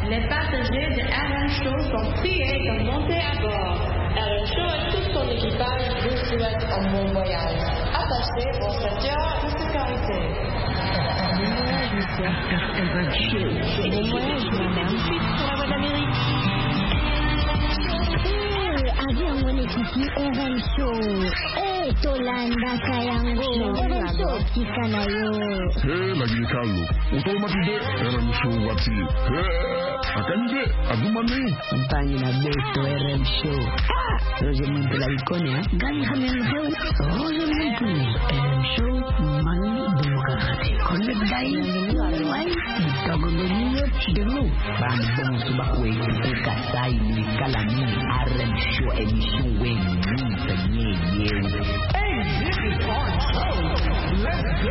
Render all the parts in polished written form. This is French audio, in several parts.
Les passagers de RM Show sont priés de monter à bord. RM Show et tout son équipage vous souhaitent un bon voyage. Attachez vos ceintures de sécurité. RM Show. Bon voyage, madame. Pour la voix d'Amérique. Avion Monekiki RM Show. Tolanda Kayango. RM Show Kikanayo. Lagi Carlo. Automatique RM Show Wati. Akanje Azumani. Compagnie la Beto RM Show. Roger Montelaicone. Gani Hamilton. Roger Montelaicone. RM Show Mani Bukati. Connect Dai. Wai. Tagolonio Demu. Bang bang subakwe. Kasai ni kalami. RM Show émission Wayne. Hey, this is our show. Let's go.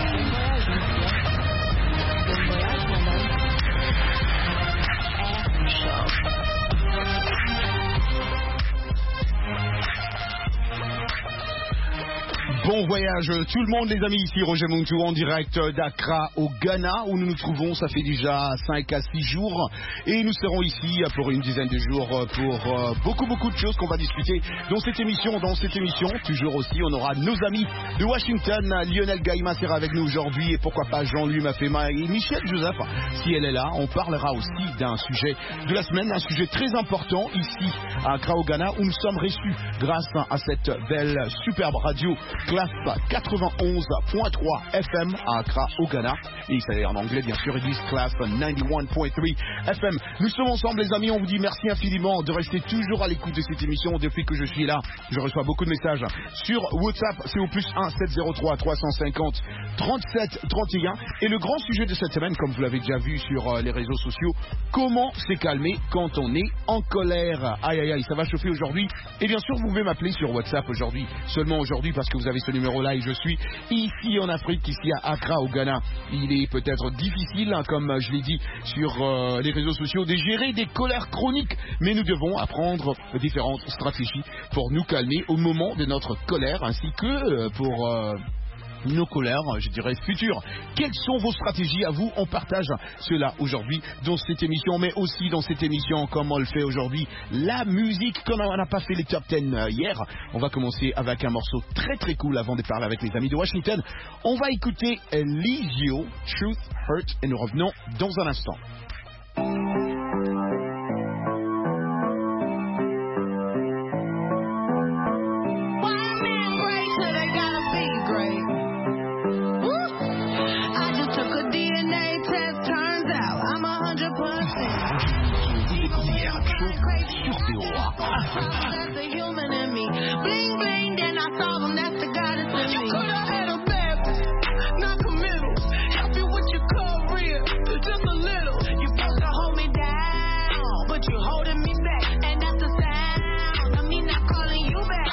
Bon voyage tout le monde les amis, ici Roger Montou en direct d'Accra au Ghana où nous nous trouvons, ça fait déjà 5 à 6 jours et nous serons ici pour une dizaine de jours pour beaucoup de choses qu'on va discuter dans cette émission. Toujours aussi on aura nos amis de Washington, Lionel Gaïma sera avec nous aujourd'hui et pourquoi pas Jean-Louis Mafema et Michel Joseph si elle est là. On parlera aussi d'un sujet de la semaine, un sujet très important ici à Accra au Ghana où nous sommes reçus grâce à cette belle superbe radio Class 91.3 FM à Accra au Ghana et ça est en anglais bien sûr, ils disent Class 91.3 FM. Nous sommes ensemble les amis, on vous dit merci infiniment de rester toujours à l'écoute de cette émission. Depuis que je suis là, je reçois beaucoup de messages sur WhatsApp, c'est au plus 1 703 350 37 31 et le grand sujet de cette semaine, comme vous l'avez déjà vu sur les réseaux sociaux, comment se calmer quand on est en colère. Aïe aïe aïe, ça va chauffer aujourd'hui et bien sûr vous pouvez m'appeler sur WhatsApp aujourd'hui, seulement aujourd'hui parce que vous avez ce numéro-là et je suis ici en Afrique, ici à Accra au Ghana. Il est peut-être difficile, hein, comme je l'ai dit sur les réseaux sociaux, de gérer des colères chroniques, mais nous devons apprendre différentes stratégies pour nous calmer au moment de notre colère, ainsi que pour nos colères, je dirais, futures. Quelles sont vos stratégies à vous? On partage cela aujourd'hui dans cette émission, mais aussi dans cette émission, comme on le fait aujourd'hui, la musique, comme on n'a pas fait les top 10 hier. On va commencer avec un morceau très très cool avant de parler avec les amis de Washington. On va écouter Elisio, Truth Hurt, et nous revenons dans un instant. That's the human in me. Bling bling, then I saw them. That's the goddess in me. You could have had a Baptist, not committal. Help you with your career, just a little. You supposed to hold me down, but you holding me back, and that's the sound of me not calling you back.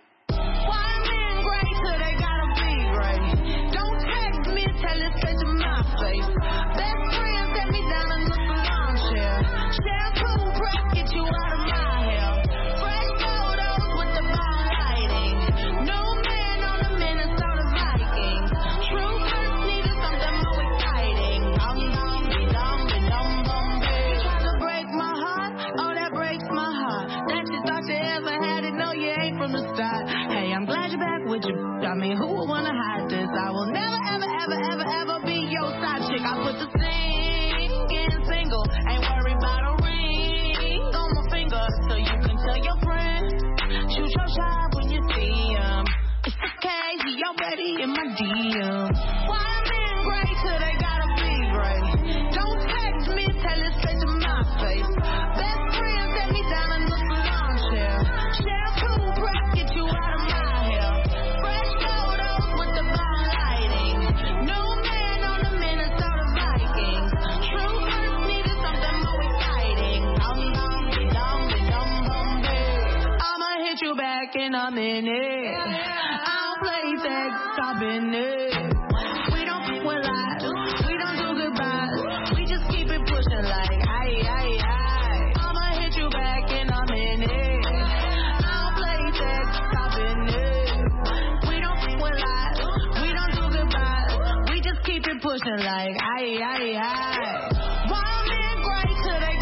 Why men great till they gotta be great? Don't text me, tell it straight to my face. Best friend set me down in the salon chair. Shampoo press get you out of my hair. Fresh photos with the bomb lighting. No man on the Minnesota Vikings. True first needed something more exciting. Dum dum be dum be dum bum be. You try to break my heart, oh that breaks my heart. That you thought you ever had it, no you ain't from the start. Hey, I'm glad you're back with you. I mean, who would wanna hide this? I will never ever ever ever ever be your side chick. I put the singing single, ain't worried about a ring on my finger, so you can tell your friends, shoot your shot when you see him. It's okay, he already in my DM. Why men great till they gotta be great? Don't text me, tell it straight to my face. Best friend set me down in the salon chair. Shampoo press get you out of my hair. Fresh photos with the bomb lighting. No man on the Minnesota Vikings. True first needed something more exciting. Dum dum be dum be dum bum be. I'ma hit you back in a minute. I don't play that, stop in it. We don't fuck with lies, we don't do goodbyes. We just keep it pushing like aye aye aye. I'ma hit you back in a minute. I don't play that, stop in it. We don't fuck with lies, we don't do goodbyes. We just keep it pushing like aye aye aye. Why men great till they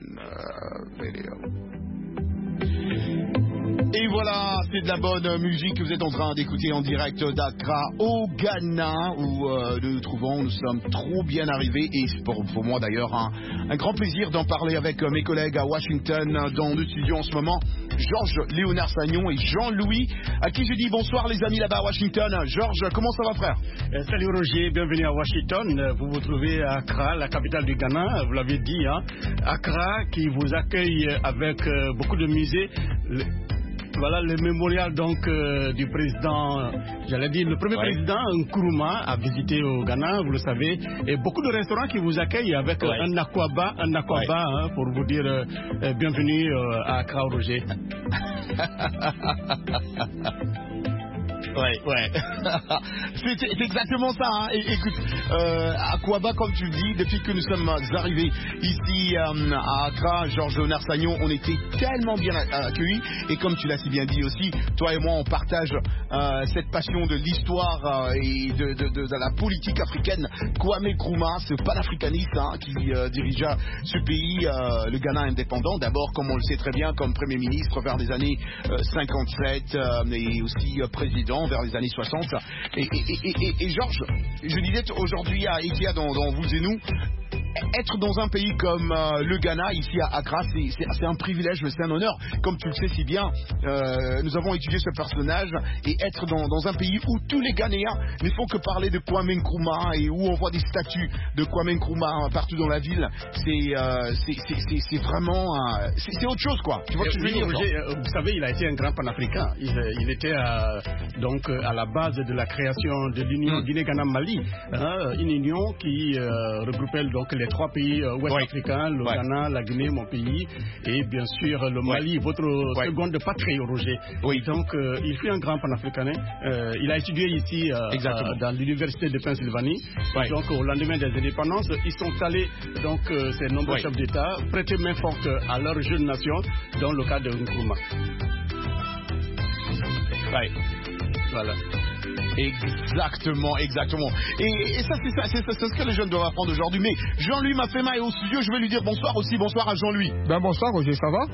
Video. Et voilà, c'est de la bonne musique que vous êtes en train d'écouter en direct d'Accra au Ghana où nous nous trouvons. Nous sommes trop bien arrivés et c'est pour moi d'ailleurs un grand plaisir d'en parler avec mes collègues à Washington dans le studio en ce moment. Georges Léonard Sagnon et Jean-Louis, à qui je dis bonsoir les amis là-bas à Washington. Georges, comment ça va frère? Salut Roger, bienvenue à Washington. Vous vous trouvez à Accra, la capitale du Ghana, vous l'avez dit, hein. Accra qui vous accueille avec beaucoup de musées. Voilà le mémorial donc du président, j'allais dire le premier président Nkrumah a visité au Ghana, vous le savez, et beaucoup de restaurants qui vous accueillent avec un aquaba hein, pour vous dire bienvenue à Accra Roger. Ouais. C'est exactement ça. Hein. Écoute, Aquaba, comme tu le dis, depuis que nous sommes arrivés ici à Accra, Georges Léonard Sagnon, on était tellement bien accueillis. Et comme tu l'as si bien dit aussi, toi et moi, on partage cette passion de l'histoire et de la politique africaine. Kwame Nkrumah, ce panafricaniste qui dirigea ce pays, le Ghana indépendant. D'abord, comme on le sait très bien, comme Premier ministre vers les années 57 et aussi président vers les années 60. Et Georges, je disais aujourd'hui à Ikia dans Vous et Nous, être dans un pays comme le Ghana, ici à Accra, c'est un privilège, c'est un honneur. Comme tu le sais si bien, nous avons étudié ce personnage et être dans un pays où tous les Ghanéens ne font que parler de Kwame Nkrumah et où on voit des statues de Kwame Nkrumah partout dans la ville, c'est vraiment c'est autre chose quoi. Tu vois ce que je veux dire? Vous savez, il a été un grand panafricain. Il était donc à la base de la création de l'Union Guinée-Ghana-Mali, une union qui regroupait donc les trois pays ouest-africains, le Ghana, la Guinée, mon pays, et bien sûr le Mali, votre seconde patrie, Roger. Oui. Donc il fut un grand panafricain. Il a étudié ici dans l'université de Pennsylvanie. Donc au lendemain des indépendances, ils sont allés, donc ces nombreux chefs d'État, prêter main forte à leur jeune nation dans le cas de Nkrumah. Voilà. Exactement. Et ça, c'est ce que les jeunes doivent apprendre aujourd'hui. Mais Jean-Louis Mafema est au studio, je vais lui dire bonsoir aussi. Bonsoir à Jean-Louis. Bonsoir Roger, ça va?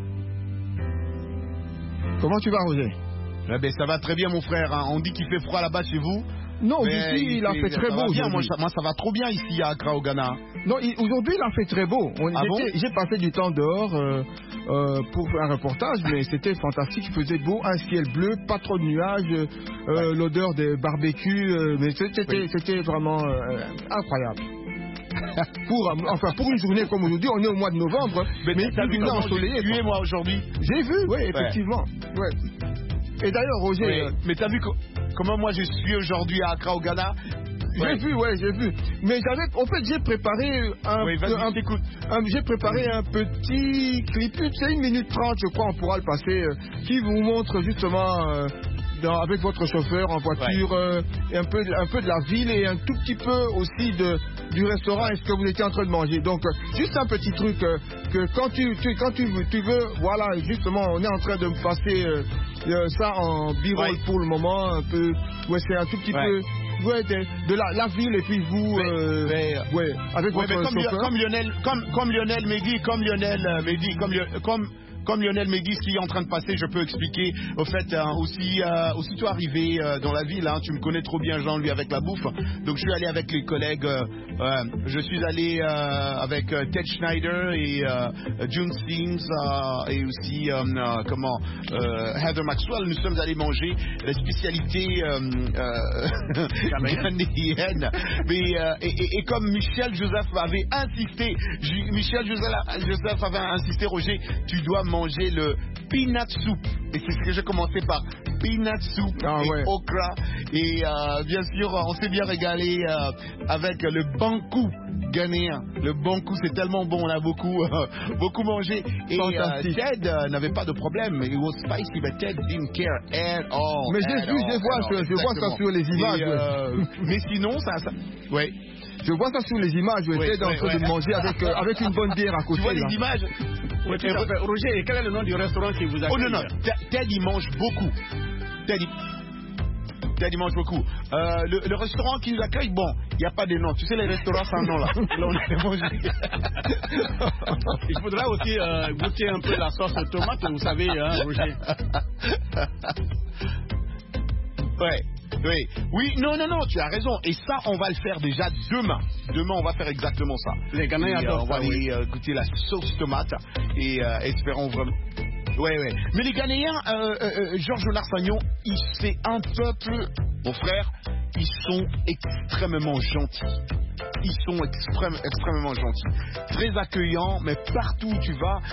Comment tu vas Roger? Ça va très bien mon frère. On dit qu'il fait froid là-bas chez vous. Non, ici il a fait très beau. Moi ça va trop bien ici à Accra au Ghana. Non, aujourd'hui il a fait très beau. J'ai passé du temps dehors pour faire un reportage, mais c'était fantastique. Il faisait beau, un ciel bleu, pas trop de nuages, l'odeur des barbecues, mais c'était vraiment incroyable. Pour une journée comme aujourd'hui, on est au mois de novembre, mais une journée ensoleillée. Tu es moi aujourd'hui. J'ai vu, oui, effectivement. Ouais. Et d'ailleurs, Roger... mais t'as vu comment moi je suis aujourd'hui à Accra au Ghana? J'ai vu. Mais j'ai préparé j'ai préparé un petit clip, c'est 1 minute 30, je crois, on pourra le passer, qui vous montre justement... avec votre chauffeur en voiture, un peu de la ville et un tout petit peu aussi du restaurant et ce que vous étiez en train de manger. Donc juste un petit truc que quand tu veux, voilà, justement on est en train de me passer ça en b-roll pour le moment, un peu, c'est un tout petit peu de la ville et puis vous avec votre chauffeur. Comme Lionel Médy, comme Lionel Médy, ce qui est en train de passer, je peux expliquer. Au fait, aussitôt arrivé dans la ville, tu me connais trop bien, Jean, lui, avec la bouffe. Donc, je suis allé avec les collègues. Je suis allé avec Ted Schneider et June Sims et aussi Heather Maxwell. Nous sommes allés manger la spécialité ghanéenne. Et comme Michel Joseph avait insisté, Roger, tu dois manger le peanut soup. Et c'est ce que j'ai commencé par. Peanut soup et okra. Et bien sûr, on s'est bien régalé avec le bankou ghanéen. Le bankou, c'est tellement bon, on a beaucoup mangé. Et Ted n'avait pas de problème. It was spicy, but Ted didn't care at all. Mais je vois ça sur les images. Mais sinon, ça. Ouais. Je vois ça sur les images, Ted en train de manger avec une bonne bière à côté. Tu vois les images? Roger, et quel est le nom du restaurant qui vous accueille? Oh non, Ted il mange beaucoup. Ted, il mange beaucoup. Le restaurant qui nous accueille, bon, il n'y a pas de nom. Tu sais, les restaurants sans nom, là. Là, on est mangé. Il faudra aussi goûter un peu la sauce tomate, vous savez, hein, Roger. Ouais. Oui, non, tu as raison. Et ça, on va le faire déjà demain. Demain, on va faire exactement ça. Les Ghanéens adorent on va aller goûter la sauce tomate et espérons vraiment. Ouais. Mais les Ghanéens, Georges Larsagnon, c'est un peuple, mon frère, ils sont extrêmement gentils. Ils sont extrêmement gentils, très accueillants, mais partout où tu vas,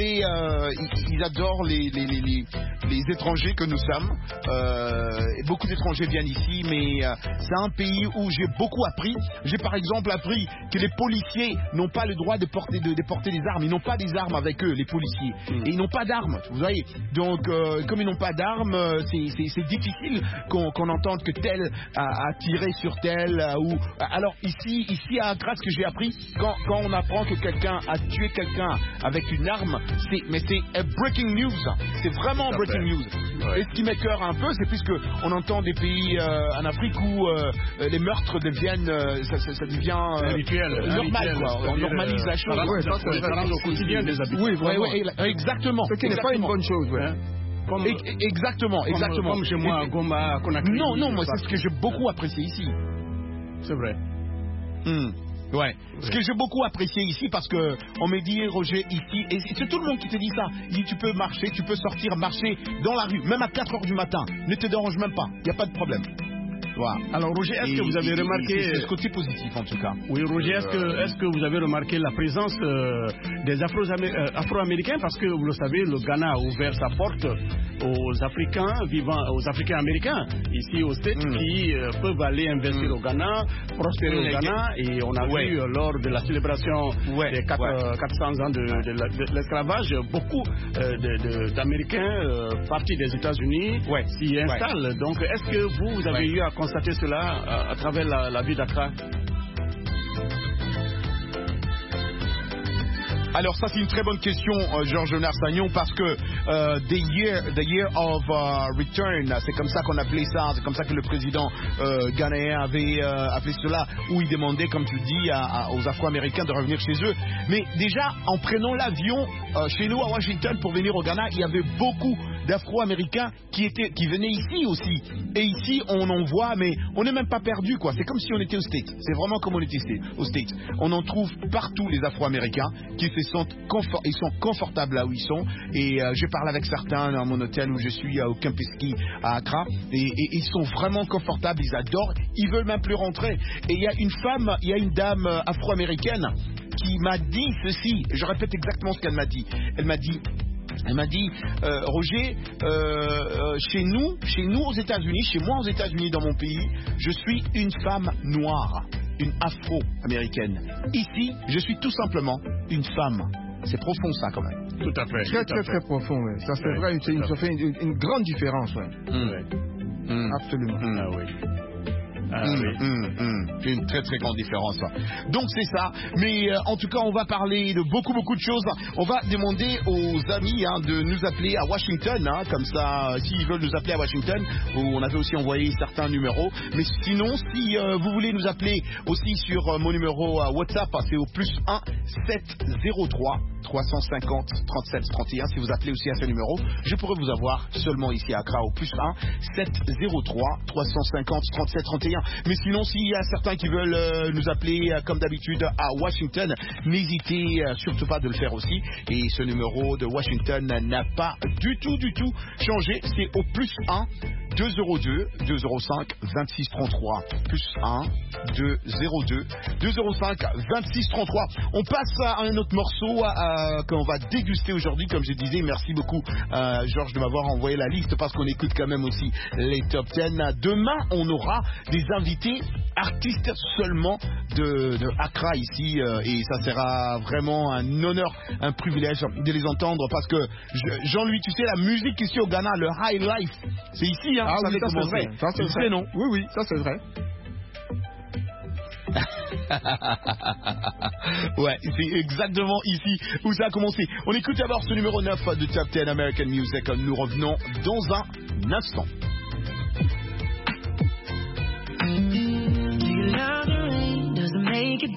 ils adorent les étrangers que nous sommes. Beaucoup d'étrangers viennent ici, mais c'est un pays où j'ai beaucoup appris. J'ai par exemple appris que les policiers n'ont pas le droit de porter des armes. Ils n'ont pas des armes avec eux, les policiers. Et ils n'ont pas d'armes, vous voyez. Donc, comme ils n'ont pas d'armes, c'est difficile qu'on entende que tel a tiré sur tel. Alors ici à Accra, ce que j'ai appris, quand on apprend que quelqu'un a tué quelqu'un avec une arme, c'est breaking news. C'est vraiment breaking news. Ouais. Et ce qui m'écoeure un peu, c'est puisque on entend des pays en Afrique où les meurtres deviennent, ça devient habituel, normal, quoi. On normalise la chose. Ça rend au quotidien des habitudes. Oui, exactement. Ce qui n'est pas une bonne chose, ouais. Exactement. Comme chez moi à Goma, à Conakry. Non, moi c'est ce que j'ai beaucoup apprécié ici. C'est vrai. Ouais. Ce que j'ai beaucoup apprécié ici, parce que on me dit, Roger, ici, et c'est tout le monde qui te dit ça. Il dit, tu peux marcher, tu peux sortir, marcher dans la rue, même à 4h du matin. Ne te dérange même pas, il n'y a pas de problème. Voilà. Alors Roger, est-ce que vous avez remarqué... C'est ce côté positif en tout cas. Oui, Roger, est-ce que vous avez remarqué la présence des Afro-Américains? Parce que vous le savez, le Ghana a ouvert sa porte aux Africains américains ici aux States qui peuvent aller investir au Ghana, prospérer au Ghana. Et on a vu lors de la célébration des 400 ans de l'esclavage, beaucoup d'Américains partis des États-Unis s'y installent. Donc est-ce que vous avez eu à constater cela à travers la ville d'Accra? Alors ça c'est une très bonne question, Georges Larsagnon, parce que the year of return, c'est comme ça qu'on appelait ça, c'est comme ça que le président ghanéen avait appelé cela, où il demandait, comme tu dis, aux Afro-Américains de revenir chez eux. Mais déjà, en prenant l'avion chez nous à Washington pour venir au Ghana, il y avait beaucoup d'Afro-Américains qui venaient ici aussi. Et ici, on en voit, mais on n'est même pas perdu, quoi. C'est comme si on était aux States. C'est vraiment comme on était aux States. On en trouve partout les Afro-Américains qui ils sont confortables là où ils sont. Et je parle avec certains dans mon hôtel où je suis au Kempinski à Accra. Et ils sont vraiment confortables, ils adorent. Ils veulent même plus rentrer. Et il y a une dame afro-américaine qui m'a dit ceci. Je répète exactement ce qu'elle m'a dit. Elle m'a dit, Roger, chez nous aux États-Unis, chez moi aux États-Unis dans mon pays, je suis une femme noire, une afro-américaine. Ici, je suis tout simplement une femme. C'est profond ça quand même. Tout à fait. Très profond, ouais. Ça c'est vrai, ça fait une grande différence, ouais. Absolument. Ah oui. C'est une très très grande différence. Donc c'est ça. Mais en tout cas, on va parler de beaucoup de choses. On va demander aux amis de nous appeler à Washington, comme ça, s'ils veulent nous appeler à Washington. Où on avait aussi envoyé certains numéros. Mais sinon, si vous voulez nous appeler aussi sur mon numéro WhatsApp, c'est au +1 703 350 37 31. Si vous appelez aussi à ce numéro, je pourrais vous avoir seulement ici à Accra au +1 703 350 37 31. Mais sinon, s'il y a certains qui veulent nous appeler comme d'habitude à Washington, n'hésitez surtout pas de le faire aussi. Et ce numéro de Washington n'a pas du tout changé. C'est au +1 202 205 26 33. +1 202 205 26 33. On passe à un autre morceau qu'on va déguster aujourd'hui, comme je disais. Merci beaucoup Georges de m'avoir envoyé la liste, parce qu'on écoute quand même aussi les top 10. Demain on aura des invités artistes seulement de Accra ici, et ça sera vraiment un honneur, un privilège de les entendre, parce que Jean-Louis, tu sais, la musique ici au Ghana, le high life, c'est ici, ça c'est vrai. Ça c'est vrai, non? Oui, ça c'est vrai. Ouais, c'est exactement ici où ça a commencé. On écoute d'abord ce numéro 9 de Top 10 American Music. Nous revenons dans un instant.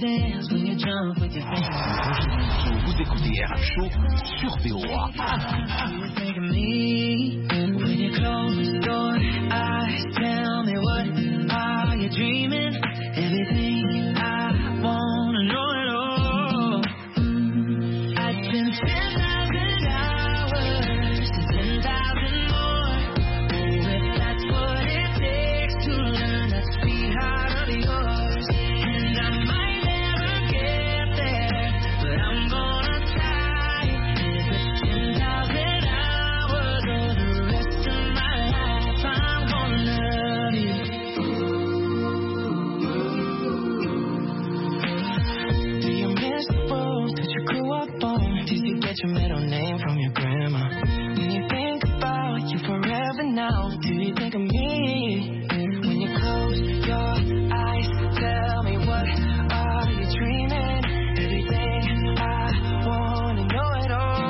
dance when you jump with your fingers. Vous écoutez RM Show sur VOA. You think of me when you close the door. Eyes tell me what are you dreaming? Everything I wanna know it all. I'd spend 10,000 hours to 10,000 more. Oh, if that's what it takes to learn that sweetheart of yours. And I might never get there, but I'm gonna try. If it's 10,000 hours or the rest of my life, I'm gonna love you. Do you miss the road that you grew up on? Did you get your middle name from your grandma? When you think about you forever now, do you think of me? When you close your eyes, tell me what are you dreaming? Everything I wanna know it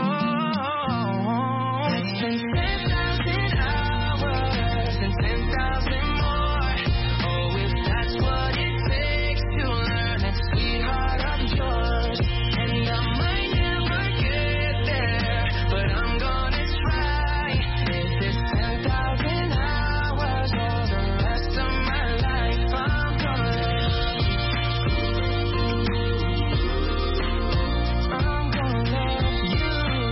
all. It's been 10,000 hours and 10,000 more. Oh, if that's what it takes to learn that sweetheart of yours. And I might never get there, but I'm gonna try. If it's 10,000 hours or the rest of my life, I'm gonna love you. I'm gonna love you.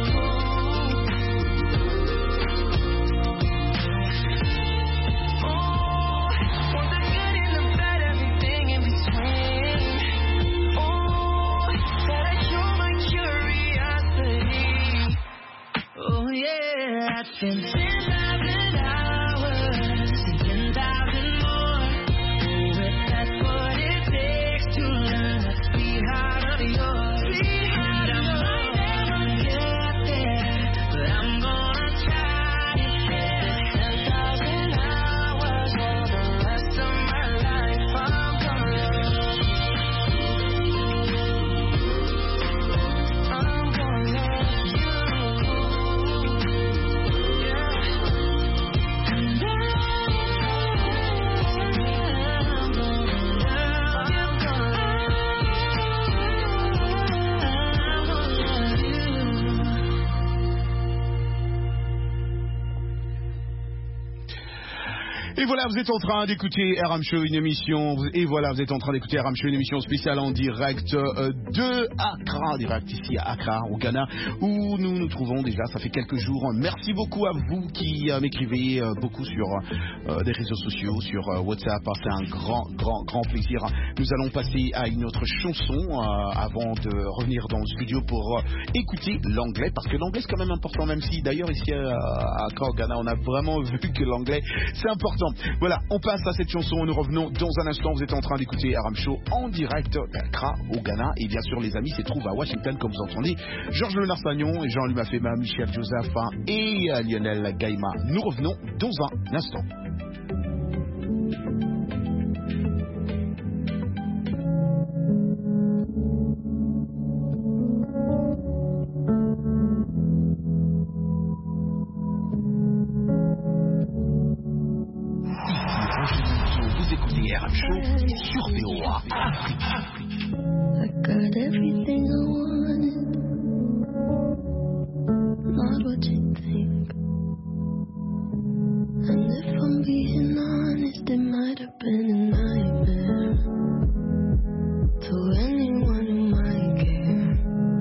Oh, want the good and the bad, everything in between. Oh, gotta show my curiosity. Oh yeah, I've been 10,000 hours and 10,000 more. Oh, if that's what it takes to learn that sweetheart of yours. And I might never get there, but I'm gonna try. If it's 10,000 hours or the rest of my life, I'm gonna love you. I'm gonna love you. Et voilà, vous êtes en train d'écouter RM Show, une émission. Et voilà, vous êtes en train d'écouter RM Show, une émission spéciale en direct de Accra, direct ici à Accra, au Ghana, où nous nous trouvons déjà. Ça fait quelques jours. Merci beaucoup à vous qui m'écrivez beaucoup sur des réseaux sociaux, sur WhatsApp. C'est un grand plaisir. Nous allons passer à une autre chanson avant de revenir dans le studio pour écouter l'anglais, parce que l'anglais c'est quand même important, même si d'ailleurs ici à Accra, au Ghana, on a vraiment vu que l'anglais c'est important. Voilà, on passe à cette chanson, nous revenons dans un instant. Vous êtes en train d'écouter RM Show en direct d'Accra au Ghana, et bien sûr les amis, c'est trouve à Washington, comme vous entendez Georges Léonard Sagnon et Jean-Louis Mafema, Michel Joseph et Lionel Gaïma. Nous revenons dans un instant. Vous écoutez RM Show sur VOA. I got everything I wanted, not what you think. And if I'm being honest, it might have been a nightmare to anyone who might care.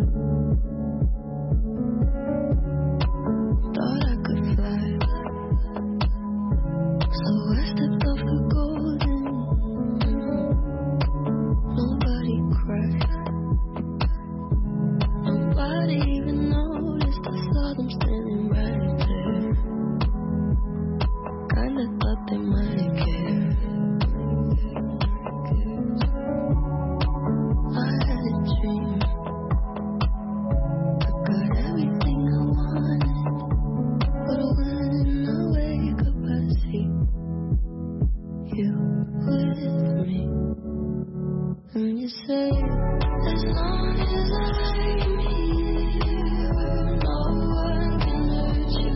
Thought I could fly, so I stepped off the golden. Nobody cried, nobody even noticed. I saw them standing right there. Kinda thought they might care. I had a dream, I got everything I wanted, but when I wake up I see you with me. And you say, as long as I'm here, no one can hurt you.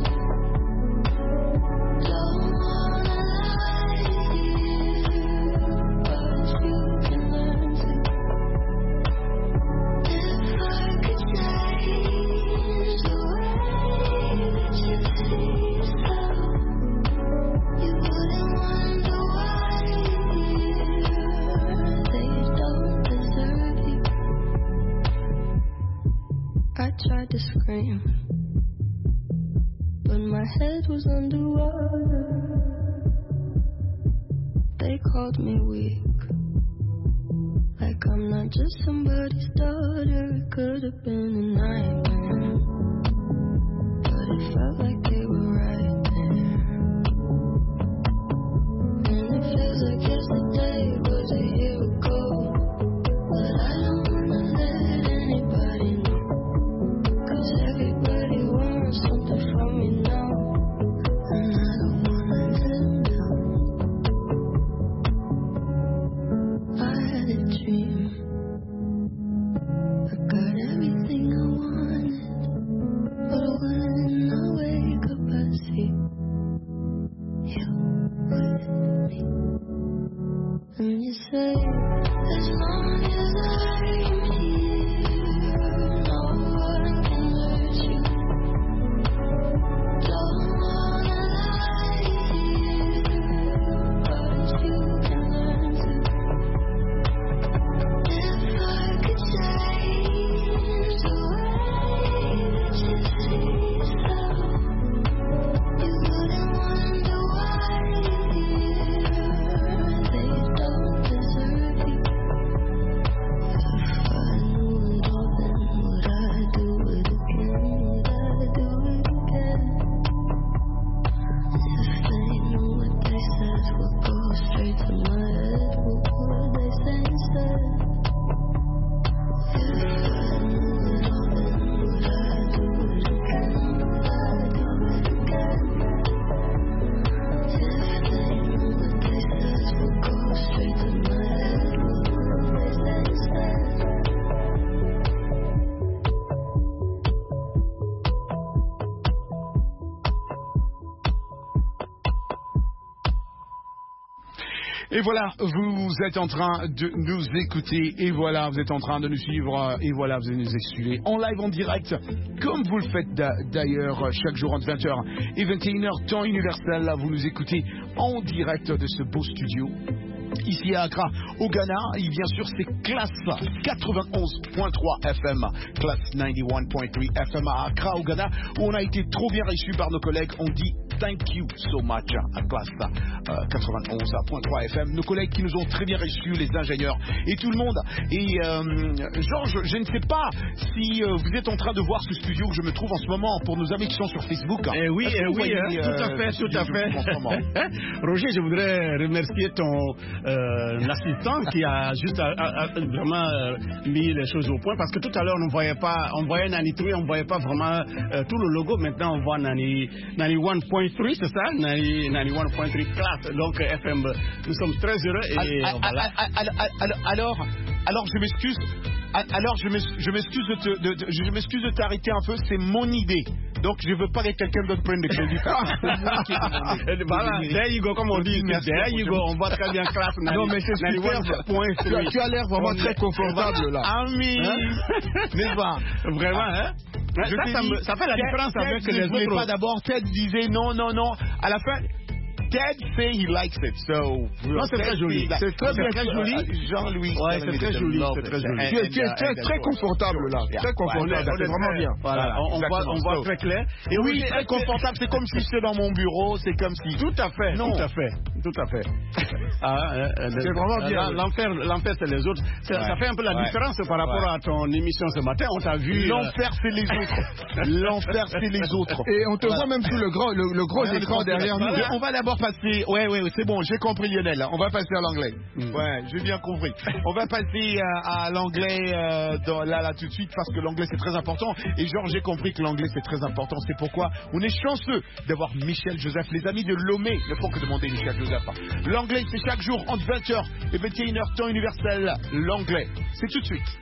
Don't wanna lie here, but you can learn to. dream. When my head was underwater, they called me weak. Like I'm not just somebody's daughter. It could have been a nightmare, but it felt like they were right there. And it feels like yesterday was a year ago, but I don't wanna let anybody know, 'cause everybody wants something from me now, and I don't wanna let them down. I had a dream, I got everything I wanted, but when I wake up I see you with me. And you say, as long as I'm here, no one can hurt you. Don't wanna lie here, but you can learn to. If I could change the way that you see yourself, you wouldn't wonder why you're here. They don't deserve you. If I knew it all, then would I do it again? Would I do it again? If they knew what they said would go straight to my head, what would they say instead? If I knew it all, then would I do it again? Would I do it again? If they knew what they said would go straight to my head, what would they say instead? Et voilà, vous êtes en train de nous écouter, et voilà, vous êtes en train de nous suivre, et voilà, vous allez nous excuser en live, en direct, comme vous le faites d'ailleurs chaque jour entre 20h et 21h, temps universel. Là, vous nous écoutez en direct de ce beau studio. Ici à Accra, au Ghana, et bien sûr c'est Classe 91.3 FM, Classe 91.3 FM à Accra, au Ghana, où on a été trop bien reçu par nos collègues. On dit thank you so much à Classe 91.3 FM. Nos collègues qui nous ont très bien reçus, les ingénieurs et tout le monde. Et Georges, je ne sais pas si vous êtes en train de voir ce studio où je me trouve en ce moment pour nos amis qui sont sur Facebook. Oui, oui, tout à fait, tout à fait. Roger, je voudrais remercier ton l'assistant qui a juste vraiment mis les choses au point, parce que tout à l'heure on voyait Nani 3, on voyait pas vraiment tout le logo. Maintenant on voit Nani 1.3, c'est ça, Nani 1.3 Classe, donc FM. Nous sommes très heureux et voilà. Alors je m'excuse. Alors je m'excuse de t'arrêter un peu, c'est mon idée. Donc je veux pas que quelqu'un d'autre prenne le crédit. Voilà, there you go, comme on dit. There you go, on voit très bien Classe. Non mais c'est super. Tu as l'air vraiment très confortable là. Ami, n'est-ce pas? Vraiment, hein? Ça fait la différence avec les autres. Pas d'abord, Ted disait non. À la fin, Ted say he likes it, so. Non, c'est très joli. C'est très bien, très joli. Jean-Louis. Ouais, c'est très joli. Tu es très confortable là. Très confortable. C'est vraiment bien. Voilà. On voit très clair. Et oui, très confortable. C'est comme si j'étais dans mon bureau. C'est comme si. Tout à fait. Non. Tout à fait. C'est vraiment bien. L'enfer, c'est les autres. Ça fait un peu la différence par rapport à ton émission ce matin. On t'a vu. L'enfer, c'est les autres. L'enfer, c'est les autres. Et on te voit même sous le gros écran derrière nous. On va d'abord passer. Ouais, c'est bon, j'ai compris Lionel. On va passer à l'anglais. Ouais, j'ai bien compris. On va passer à l'anglais là tout de suite, parce que l'anglais c'est très important. Et Georges, j'ai compris que l'anglais c'est très important. C'est pourquoi on est chanceux d'avoir Michel Joseph. Les amis de Lomé ne font que demander Michel Joseph. L'anglais c'est chaque jour entre 20h et 21h, temps universel. L'anglais, c'est tout de suite.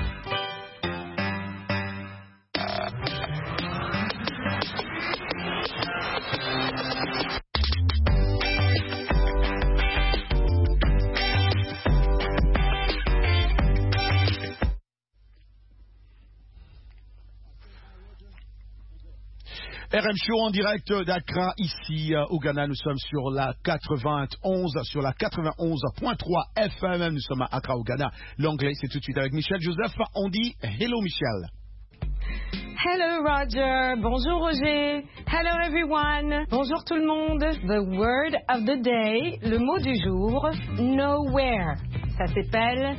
RM Show en direct d'Accra, ici au Ghana. Nous sommes sur la 91.3 FM. Nous sommes à Accra au Ghana. L'anglais, c'est tout de suite avec Michel Joseph. On dit hello Michel. Hello Roger, bonjour Roger, hello everyone, bonjour tout le monde. The word of the day, le mot du jour, nowhere. Ça s'appelle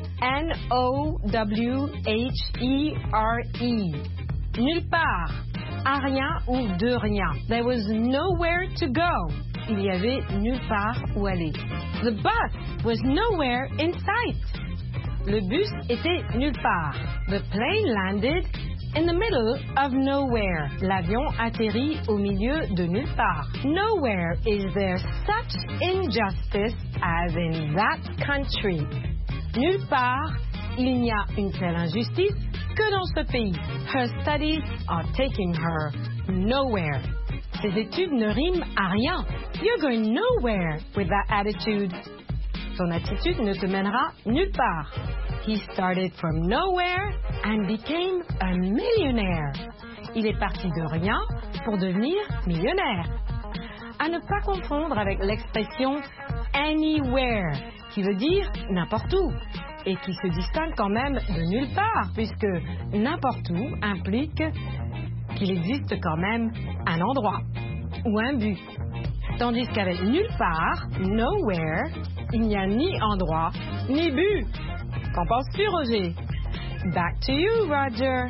N-O-W-H-E-R-E. Nulle part, à rien ou de rien. There was nowhere to go. Il y avait nulle part où aller. The bus was nowhere in sight. Le bus était nulle part. The plane landed in the middle of nowhere. L'avion atterrit au milieu de nulle part. Nowhere is there such injustice as in that country. Nulle part, il n'y a une telle injustice que dans ce pays. Her studies are taking her nowhere. Ses études ne riment à rien. You're going nowhere with that attitude. Ton attitude ne te mènera nulle part. He started from nowhere and became a millionaire. Il est parti de rien pour devenir millionnaire. À ne pas confondre avec l'expression anywhere, qui veut dire n'importe où, et qui se distingue quand même de nulle part, puisque n'importe où implique qu'il existe quand même un endroit ou un but. Tandis qu'avec nulle part, nowhere, il n'y a ni endroit ni but. Qu'en penses-tu, Roger? Back to you, Roger.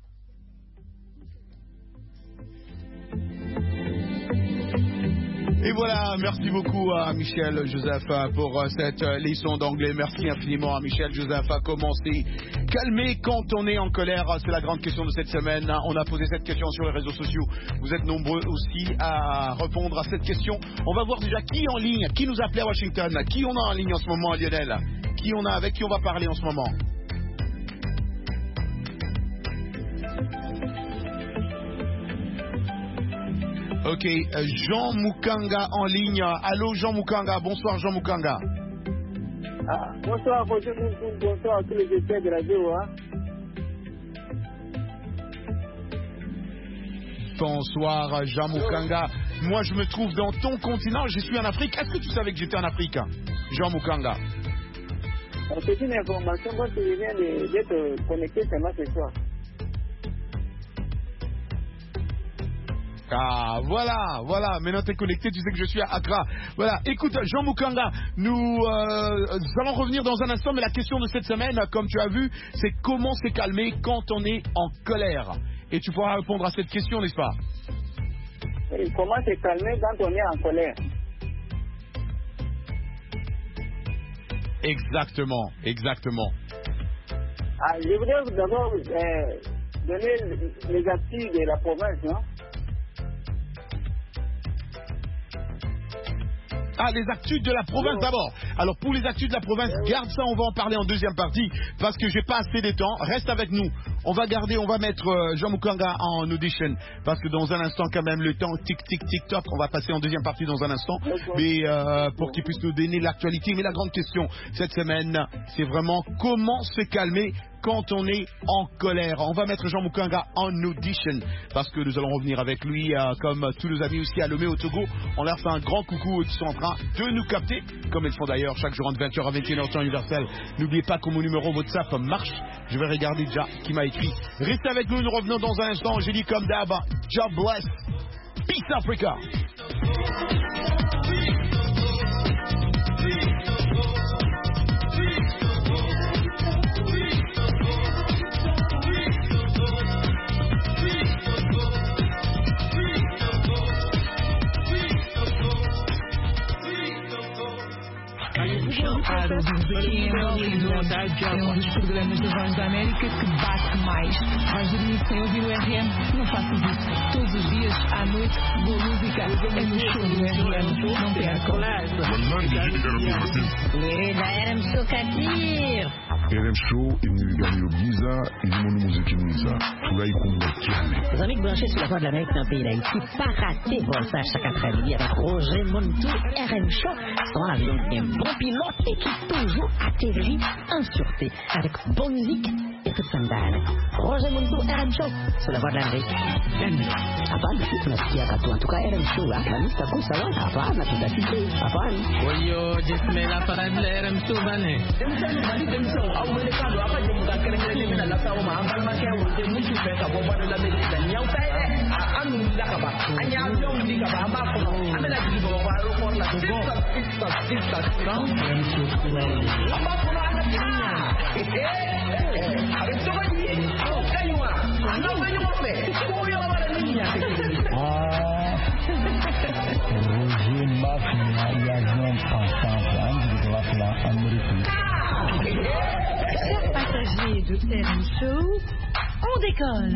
Et voilà, merci beaucoup à Michel Joseph pour cette leçon d'anglais. Merci infiniment à Michel Joseph. Comment s'est calmer quand on est en colère? C'est la grande question de cette semaine. On a posé cette question sur les réseaux sociaux. Vous êtes nombreux aussi à répondre à cette question. On va voir déjà qui est en ligne, qui nous appelait à Washington, qui on a en ligne en ce moment, Lionel, qui on a, avec qui on va parler en ce moment. Ok, Jean Mukanga en ligne. Allô Jean Mukanga, bonsoir Jean Mukanga. Bonsoir, bonsoir à tous les étudiants de la radio. Bonsoir Jean Mukanga. Moi je me trouve dans ton continent, je suis en Afrique. Est-ce que tu savais que j'étais en Afrique, Jean Mukanga? C'est une information dont tu viens d'être connecté seulement ce soir. Ah, voilà, maintenant t'es connecté, tu sais que je suis à Accra. Voilà, écoute, Jean Mukanga, nous allons revenir dans un instant, mais la question de cette semaine, comme tu as vu, c'est comment se calmer quand on est en colère. Et tu pourras répondre à cette question, n'est-ce pas? Et comment se calmer quand on est en colère? Exactement. Je voudrais d'abord donner les actifs de la province, non? Ah, les actus de la province d'abord. Alors pour les actus de la province, garde ça, on va en parler en deuxième partie parce que j'ai pas assez de temps. Reste avec nous. On va mettre Jean Mukanga en audition parce que dans un instant quand même le temps tic-tic-tic-toc. On va passer en deuxième partie dans un instant. Mais pour qu'il puisse nous donner l'actualité. Mais la grande question cette semaine, c'est vraiment comment se calmer quand on est en colère. On va mettre Jean Mukanga en audition parce que nous allons revenir avec lui comme tous nos amis aussi à Lomé au Togo. On leur fait un grand coucou qui sont en train de nous capter comme ils font d'ailleurs chaque jour entre 20h à 21h temps universel. N'oubliez pas que mon numéro WhatsApp marche. Je vais regarder déjà qui m'a écrit. Restez avec nous, nous revenons dans un instant. J'ai dit comme d'hab, job bless. Peace Africa. Claro, aqui em Hollywood é um dos programas da Voz da América que bate mais. Vais dormir sem ouvir o RM? Não faças isso. Todos os dias, à noite, boa música é no show do RM. Não percam. RM Show Katir. RM Show, il nous gagne au Giza, il nous musique Giza. Tout là, il comprend. Les amis branchés sur la Voix de l'Amérique dans le pays d'Haïti, pas rater Voltage chaque après-midi avec Roger Montou, RM Show. C'est un avion qui est un bon pilote et qui toujours atterrit en sûreté avec bonne musique ikut sandana. Roger Muntu RM Show. Sudah pada hari. Apaan? Tunasikia katu antuka RM Show lah. Nanti takut salah. Apaan? Tidak sih. Apaan? Woyo, jisme la parade le RM Show bane. Demso, au boleh kado apa je muka keren-keren ni nak tahu mah ambal macam dia muncul peka boba dalam media nyau tai anu dah kaba. Hanya jom di kaba apa ko. Ada lagi di bawah baru ko la. Sista. Apa ko nak dia? Ada tu lagi. Kayuah. Anda banyak apa? Kau yang mana ni ya? Roger Mafia y a Jean François de la Amérique. Chers passagers de RM Show, on décolle.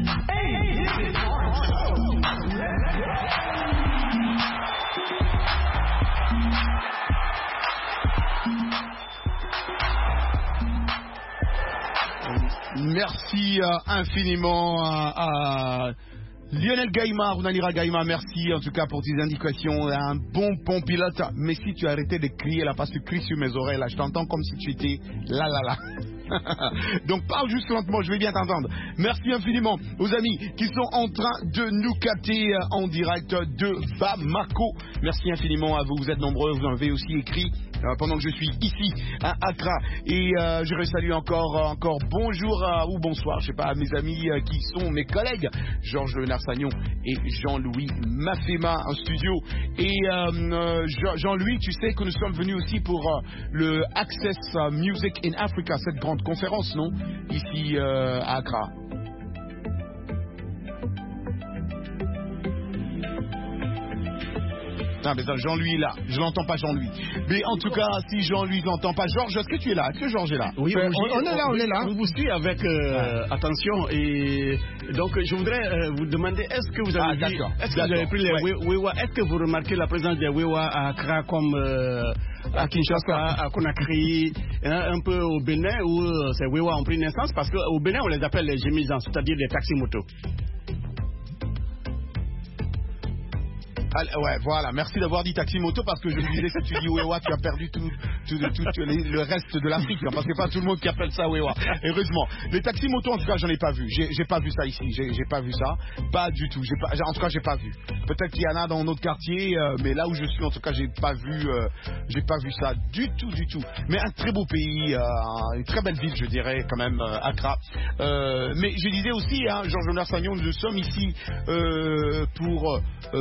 Merci infiniment à Lionel Gaïma, Runanira Gaïma, merci en tout cas pour tes indications. Un bon pilote. Mais si tu arrêtais de crier là, parce que tu cries sur mes oreilles là, je t'entends comme si tu étais là. Donc parle juste lentement, je vais bien t'entendre. Merci infiniment aux amis qui sont en train de nous capter en direct de Bamako. Merci infiniment à vous, vous êtes nombreux, vous en avez aussi écrit pendant que je suis ici à Accra. Et je resalue encore bonjour ou bonsoir, je sais pas, à mes amis qui sont mes collègues, Georges Narsagnon et Jean-Louis Mafema en studio. Et Jean-Louis, tu sais que nous sommes venus aussi pour le Access Music in Africa, cette grande conférence, non? Ici à Accra. Ah mais ça, Jean-Louis est là, je l'entends pas Jean-Louis. Mais en tout cas, si Jean-Louis ne l'entend pas, Georges, est-ce que tu es là? Est-ce que Georges est là? Oui, on est là. On vous suit avec attention et donc je voudrais vous demander, est-ce que vous avez vous avez pris les Wewa? Est-ce que vous remarquez la présence des Wewa à Accra comme à Kinshasa, à Conakry, un peu au Bénin où ces Wewa ont pris naissance? Parce qu'au Bénin on les appelle les gémisans, c'est-à-dire les taxis-motos. Ouais, voilà, merci d'avoir dit taxi-moto parce que je me disais si tu dis Wewa, tu as perdu tout le reste de l'Afrique, hein, parce que pas tout le monde qui appelle ça Wewa. Heureusement. Les taxi-motos, en tout cas, j'en ai pas vu. J'ai pas vu ça ici. J'ai pas vu ça. Pas du tout. En tout cas, j'ai pas vu. Peut-être qu'il y en a dans notre quartier, mais là où je suis, en tout cas, j'ai pas vu ça du tout. Mais un très beau pays, une très belle ville, je dirais, quand même, Accra. Mais je disais aussi, hein, Georges Narsagnon, nous sommes ici pour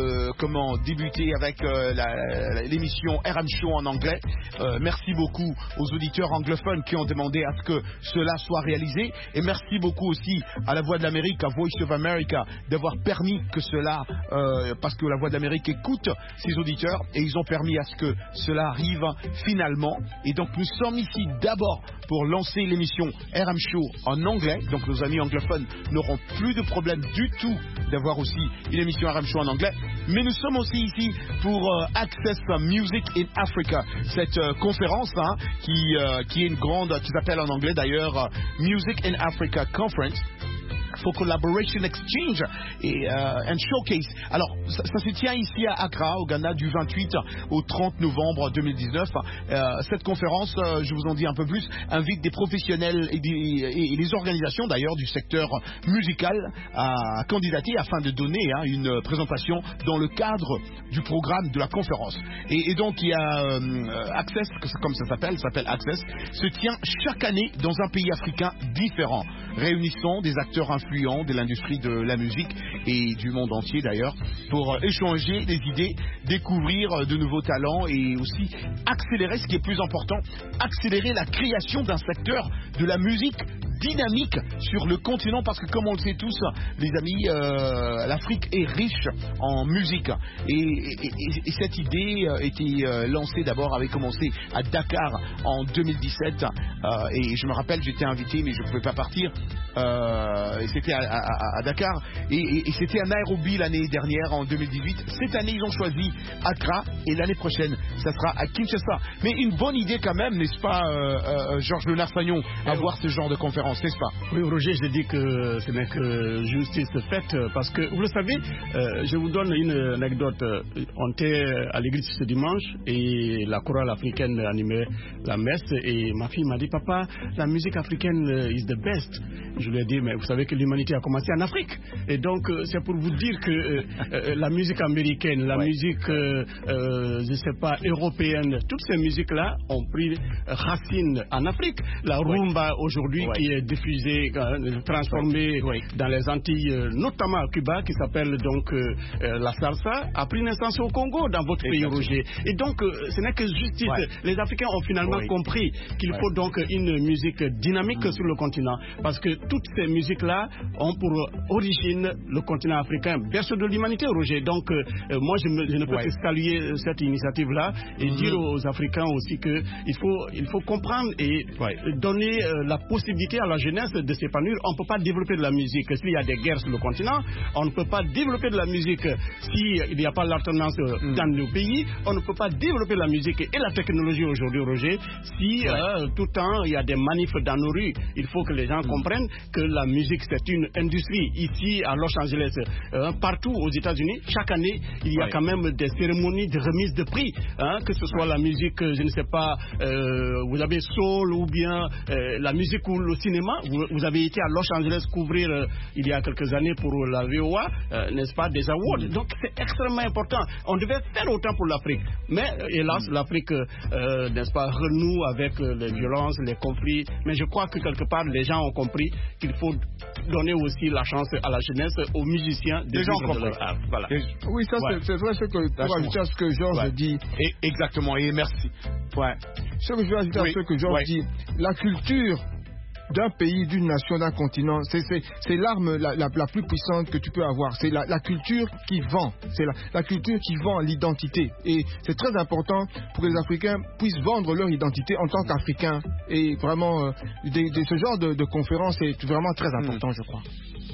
débuter avec l'émission RM Show en anglais. Merci beaucoup aux auditeurs anglophones qui ont demandé à ce que cela soit réalisé. Et merci beaucoup aussi à la Voix de l'Amérique, à Voice of America, d'avoir permis que cela, parce que la Voix de l'Amérique écoute ses auditeurs et ils ont permis à ce que cela arrive finalement. Et donc nous sommes ici d'abord pour lancer l'émission RM Show en anglais. Donc nos amis anglophones n'auront plus de problème du tout d'avoir aussi une émission RM Show en anglais. Mais nous sommes aussi ici pour Access Music in Africa, cette conférence qui est une grande, qui s'appelle en anglais d'ailleurs Music in Africa Conference for Collaboration Exchange and Showcase. Alors, ça se tient ici à Accra, au Ghana, du 28 au 30 novembre 2019. Cette conférence, je vous en dis un peu plus, invite des professionnels et les organisations d'ailleurs du secteur musical à candidater afin de donner une présentation dans le cadre du programme de la conférence. Et donc, il y a Access, comme ça s'appelle Access, se tient chaque année dans un pays africain différent, réunissant des acteurs influents de l'industrie de la musique et du monde entier d'ailleurs pour échanger des idées, découvrir de nouveaux talents et aussi accélérer, ce qui est plus important, accélérer la création d'un secteur de la musique dynamique sur le continent, parce que comme on le sait tous, les amis, l'Afrique est riche en musique et cette idée était lancée d'abord, avait commencé à Dakar en 2017 et je me rappelle, j'étais invité mais je ne pouvais pas partir, c'était à Dakar et c'était à Nairobi l'année dernière en 2018. Cette année ils ont choisi Accra et l'année prochaine ça sera à Kinshasa. Mais une bonne idée quand même, n'est-ce pas Georges Narsagnon, avoir ce genre de conférence, n'est-ce pas? Oui Roger, je dis que ce n'est que justice faite parce que vous le savez, je vous donne une anecdote. On était à l'église ce dimanche et la chorale africaine animait la messe et ma fille m'a dit papa, la musique africaine is the best. je lui ai dit, mais vous savez que l'humanité a commencé en Afrique. Et donc, c'est pour vous dire que la musique américaine, la musique, je ne sais pas, européenne, toutes ces musiques-là ont pris racine en Afrique. La rumba aujourd'hui qui est diffusée, transformée dans les Antilles, notamment à Cuba, qui s'appelle donc la salsa, a pris naissance au Congo, dans votre pays, Roger. Et donc, ce n'est que justice. Les Africains ont finalement compris qu'il faut donc une musique dynamique sur le continent, parce que toutes ces musiques-là ont pour origine le continent africain, berceau de l'humanité, Roger. Donc, moi, je ne peux que saluer cette initiative-là et dire aux Africains aussi qu'il faut comprendre et donner la possibilité à la jeunesse de s'épanouir. On ne peut pas développer de la musique s'il y a des guerres sur le continent. On ne peut pas développer de la musique s'il n'y a pas l'alternance dans nos pays. On ne peut pas développer la musique et la technologie aujourd'hui, Roger, si tout le temps il y a des manifs dans nos rues. Il faut que les gens comprennent que la musique c'est une industrie. Ici à Los Angeles, partout aux États-Unis, chaque année il y a quand même des cérémonies de remise de prix, que ce soit la musique, je ne sais pas, vous avez soul ou bien la musique ou le cinéma. Vous avez été à Los Angeles couvrir il y a quelques années pour la VOA, n'est-ce pas, des awards. Donc c'est extrêmement important. On devait faire autant pour l'Afrique, mais hélas l'Afrique, n'est-ce pas, renoue avec les violences, les conflits. Mais je crois que quelque part les gens ont compris qu'il faut donner aussi la chance à la jeunesse, aux musiciens de vivre de leur art. Voilà. Oui, ça c'est vrai, ce que pour ajouter à ce que Georges dit. Exactement, et merci. Ce que je veux ajouter à ce que Georges dit, la culture d'un pays, d'une nation, d'un continent, c'est l'arme la plus puissante que tu peux avoir. C'est la culture qui vend. C'est la culture qui vend l'identité. Et c'est très important pour que les Africains puissent vendre leur identité en tant qu'Africains. Et vraiment, ce genre de conférence est vraiment très important, je crois.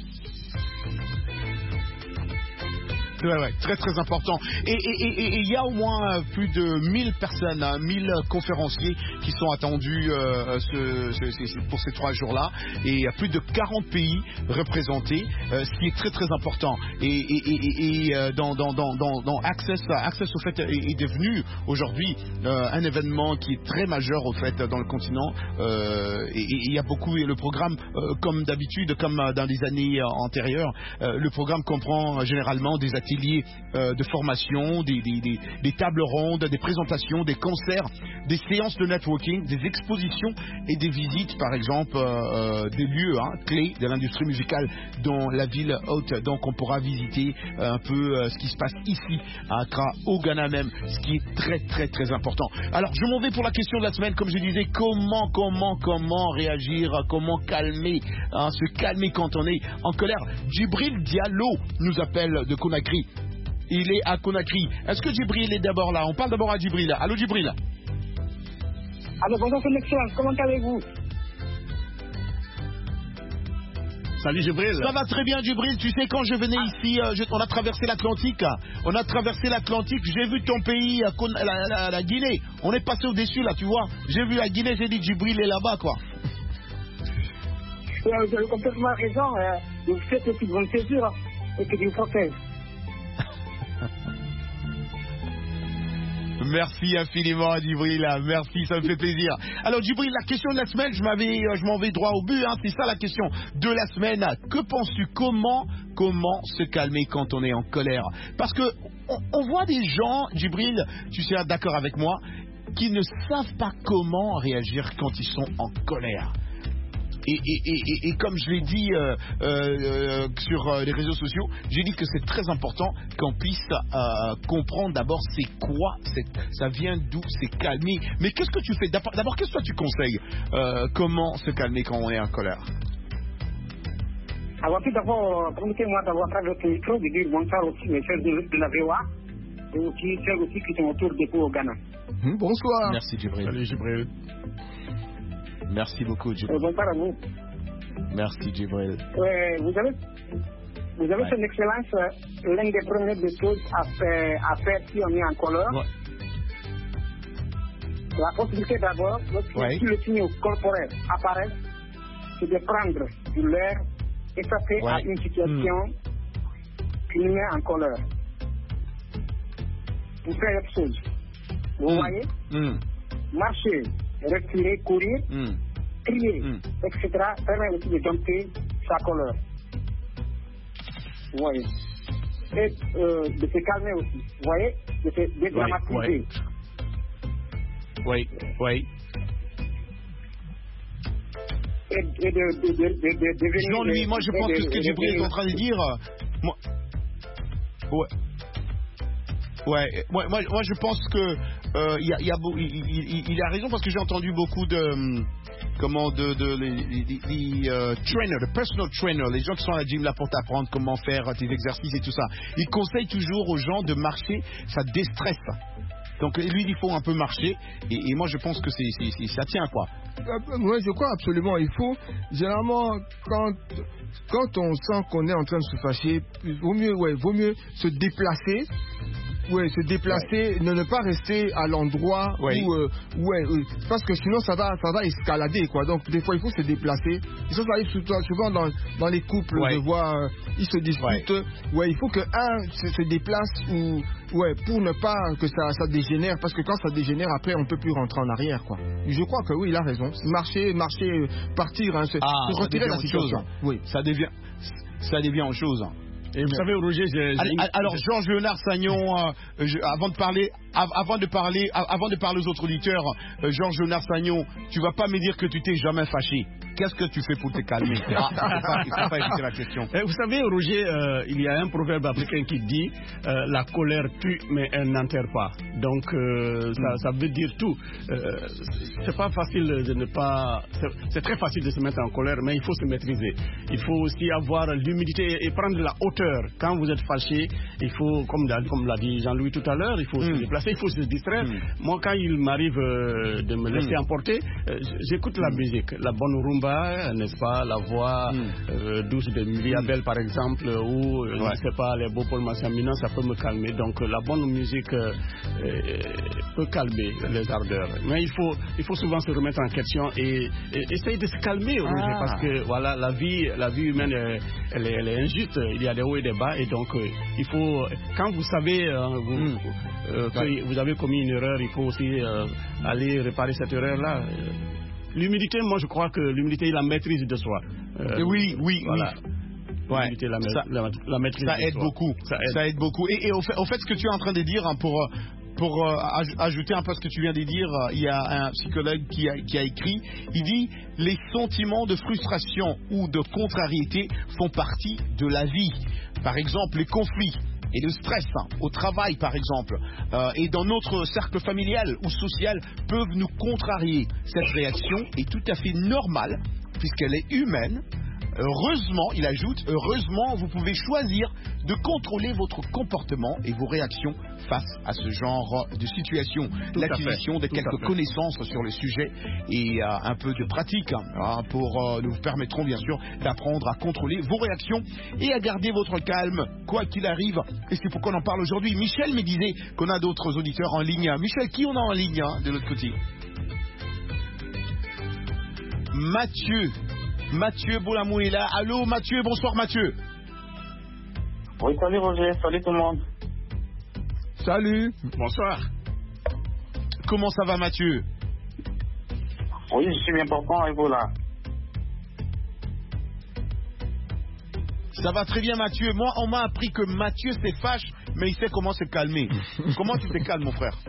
Très très important. Et il y a au moins plus de 1000 personnes, 1000 conférenciers qui sont attendus pour ces 3 jours-là. Et il y a plus de 40 pays représentés, ce qui est très très important. Et dans Access au fait est devenu aujourd'hui un événement qui est très majeur au fait dans le continent. Et il y a beaucoup, le programme comme d'habitude, comme dans les années antérieures, le programme comprend généralement des ateliers de formation, des tables rondes, des présentations, des concerts, des séances de networking, des expositions et des visites, par exemple, des lieux clés de l'industrie musicale dans la ville haute. Donc on pourra visiter un peu ce qui se passe ici à Accra, au Ghana même, ce qui est très très très important. Alors je m'en vais pour la question de la semaine, comme je disais, comment réagir, comment calmer, se calmer quand on est en colère. Djibril Diallo nous appelle de Conakry. Il est à Conakry. Est-ce que Djibril est d'abord là? On parle d'abord à Djibril. Allô Djibril. Allô, bonjour, c'est l'excellence. Comment allez-vous? Salut Djibril. Ça va très bien Djibril. Tu sais, quand je venais ici, on a traversé l'Atlantique. J'ai vu ton pays, la Guinée. On est passé au-dessus là, tu vois. J'ai vu la Guinée, j'ai dit Djibril est là-bas quoi. Vous avez complètement raison. Vous faites aussi de bonne césure et que Dieu protège. Merci infiniment Djibril, merci, ça me fait plaisir. Alors Djibril, la question de la semaine, je m'en vais droit au but, c'est ça la question de la semaine. Que penses-tu, comment se calmer quand on est en colère? Parce que on voit des gens, Djibril, tu seras d'accord avec moi, qui ne savent pas comment réagir quand ils sont en colère. Et comme je l'ai dit sur les réseaux sociaux, j'ai dit que c'est très important qu'on puisse comprendre d'abord c'est quoi, ça vient d'où, c'est calmer. Mais qu'est-ce que tu fais? D'abord, qu'est-ce que toi tu conseilles? Comment se calmer quand on est en colère? Alors tout d'abord, permettez-moi d'avoir travers le micro de dire bonsoir aussi mes chers de la VOA et aussi ceux aussi qui sont autour de vous au Ghana. Bonsoir. Merci Djibril. Salut Djibril. Merci beaucoup, Djibril. Bonsoir à vous. Merci, Djibril. Vous avez son excellence, l'une des premières choses à faire si on est en colère. La possibilité d'abord, si le signe corporel apparaît, c'est de prendre du l'air et ça fait à une situation qui nous met en colère. Vous faites autre chose. Vous voyez? Marcher, respirer, courir, crier, etc., permet aussi de dompter sa colère. Vous voyez. Et de se calmer aussi. Vous voyez, de se dédramatiser. Oui. Et de devenir... Jean-Louis, moi je pense que ce que Djibril est en train de dire... Moi je pense que il a raison, parce que j'ai entendu beaucoup de trainer, de personal trainer, les gens qui sont à la gym là pour t'apprendre comment faire tes exercices et tout ça. Ils conseillent toujours aux gens de marcher, ça déstresse. Donc lui il faut un peu marcher et moi je pense que ça tient quoi. Oui, je crois absolument. Il faut généralement quand on sent qu'on est en train de se fâcher, vaut mieux se déplacer. Oui, se déplacer, ne pas rester à l'endroit où parce que sinon ça va escalader quoi. Donc des fois il faut se déplacer. Et ça arrive souvent dans les couples, je vois, ils se disputent. Il faut que se déplace pour ne pas que ça dégénère, parce que quand ça dégénère après on peut plus rentrer en arrière quoi. Je crois que oui, il a raison. Marcher, partir, se retirer de la situation. Oui, ça devient en chose. Et vous savez, Roger, alors Georges-Léonard Sagnon, avant de parler aux autres auditeurs, Georges-Léonard Sagnon, tu vas pas me dire que tu t'es jamais fâché. Qu'est-ce que tu fais pour te calmer? C'est pas la question. Vous savez, Roger, il y a un proverbe africain qui dit la colère tue, mais elle n'enterre pas. Donc ça veut dire tout. C'est pas facile de ne pas. C'est très facile de se mettre en colère, mais il faut se maîtriser. Il faut aussi avoir l'humilité et prendre la hauteur. Quand vous êtes fâché, il faut, comme l'a dit Jean-Louis tout à l'heure, il faut se déplacer, il faut se distraire. Moi, quand il m'arrive de me laisser emporter, j'écoute la musique, la bonne rumba, n'est-ce pas, la voix douce de Miriabel par exemple, ou je ne sais pas, les beaux Paul Massamina, ça peut me calmer. Donc la bonne musique peut calmer les ardeurs. Mais il faut souvent se remettre en question et essayer de se calmer, Roger, parce que voilà, la vie humaine, elle est injuste. Il y a des hauts et des bas, et donc il faut, quand vous savez que vous avez commis une erreur, il faut aussi aller réparer cette erreur-là. L'humilité, moi je crois que l'humilité est la maîtrise de soi. Oui. La maîtrise ça aide beaucoup. Ça aide beaucoup. Et au fait, ce que tu es en train de dire, pour ajouter un peu ce que tu viens de dire, il y a un psychologue qui a écrit, il dit les sentiments de frustration ou de contrariété font partie de la vie. Par exemple, les conflits et le stress au travail, par exemple, et dans notre cercle familial ou social peuvent nous contrarier. Cette réaction est tout à fait normale puisqu'elle est humaine. Heureusement, il ajoute, heureusement, vous pouvez choisir de contrôler votre comportement et vos réactions face à ce genre de situation. L'acquisition de quelques connaissances sur le sujet et un peu de pratique nous permettront bien sûr d'apprendre à contrôler vos réactions et à garder votre calme, quoi qu'il arrive. Et c'est pourquoi on en parle aujourd'hui. Michel me disait qu'on a d'autres auditeurs en ligne. Michel, qui on a en ligne de l'autre côté? Mathieu Boulamou est là. Allô Mathieu, bonsoir Mathieu. Oui, salut Roger, salut tout le monde. Salut. Bonsoir. Comment ça va Mathieu? Oui, je suis bien portant et vous là? Ça va très bien Mathieu. Moi, on m'a appris que Mathieu se fâche, mais il sait comment se calmer. Comment tu te calmes mon frère?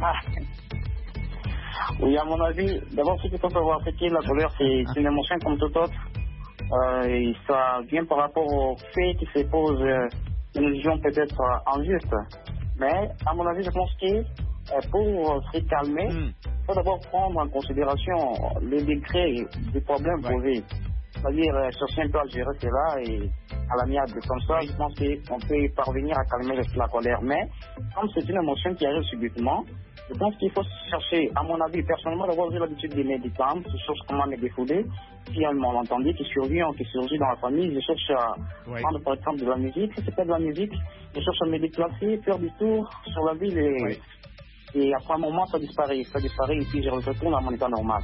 Oui, à mon avis, d'abord ce qu'il faut savoir, c'est que la colère, c'est une émotion comme toute autre. Et ça vient par rapport au fait qui se pose une vision peut-être injuste. Mais à mon avis, je pense que pour se calmer, il faut d'abord prendre en considération les degrés du problème posé. C'est-à-dire chercher un peu à gérer cela et à l'amiable. Comme ça, je pense qu'on peut parvenir à calmer la colère. Mais comme c'est une émotion qui arrive subitement, je pense qu'il faut chercher, à mon avis, personnellement, d'avoir eu l'habitude d'aimer des femmes, je cherche comment me défouler. Si un malentendu qui surgit dans la famille, je cherche à prendre par exemple de la musique. Si c'est pas de la musique, je cherche à me déplacer, faire du tour sur la ville et après un moment, ça disparaît et puis je retourne à mon état normal.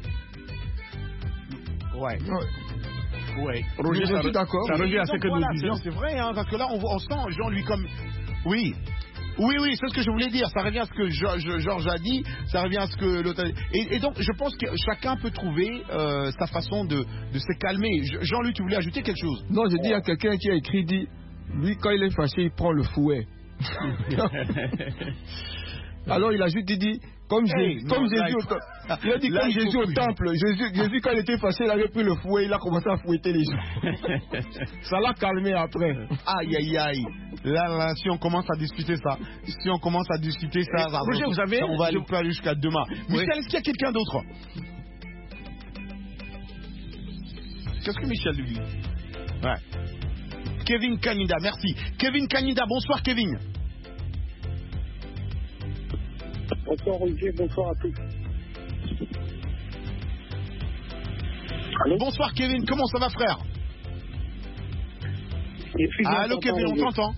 Roger, je suis d'accord. Ça revient à ce que nous disions. C'est vrai, parce que là, on sent Jean lui comme... Oui. Oui, c'est ce que je voulais dire. Ça revient à ce que Georges a dit, ça revient à ce que l'autre a dit. Et donc, je pense que chacun peut trouver sa façon de se calmer. Jean-Luc, tu voulais ajouter quelque chose? Non, je dis à quelqu'un qui a écrit, dit, lui, quand il est fâché, il prend le fouet. Alors, il a juste dit, comme Jésus au temple, Jésus quand il était fâché, il avait pris le fouet, il a commencé à fouetter les gens. Ça l'a calmé après. Aïe. Là, si on commence à discuter ça, Roger, vous savez, on va aller faire jusqu'à demain. Michel, est-ce qu'il y a quelqu'un d'autre? Qu'est-ce que Michel lui dit? Ouais. Kevin Kanida, merci. Kevin Kanida, bonsoir Kevin. Bonsoir Roger, bonsoir à tous. Allô? Bonsoir Kevin, comment ça va frère? Allô Kevin, on t'entend?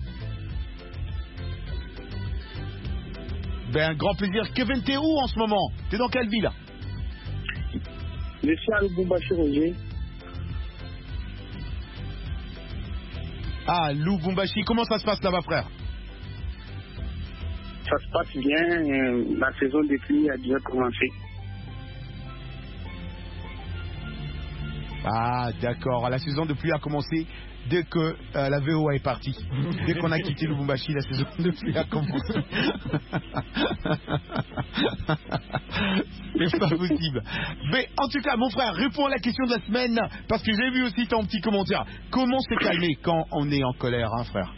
Ben, un grand plaisir. Kevin, t'es où en ce moment? T'es dans quelle ville? Je suis à Lubumbashi, Roger. Ah, Lubumbashi, comment ça se passe là-bas frère? Ça se passe bien, la saison des pluies a déjà commencé. Ah, d'accord, la saison de pluie a commencé dès que la VOA est partie. Dès qu'on a quitté Lubumbashi, la saison de pluie a commencé. C'est pas possible. Mais en tout cas, mon frère, réponds à la question de la semaine, parce que j'ai vu aussi ton petit commentaire. Comment se calmer quand on est en colère, hein, frère?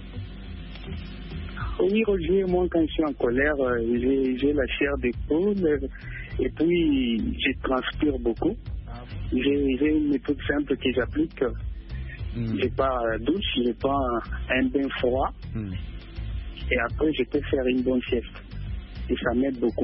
Oui, Roger, moi, quand je suis en colère, j'ai la chair d'épaule et puis je transpire beaucoup. J'ai une méthode simple que j'applique. Je pars douche, je prends un bain froid et après je peux faire une bonne sieste. Et ça m'aide beaucoup.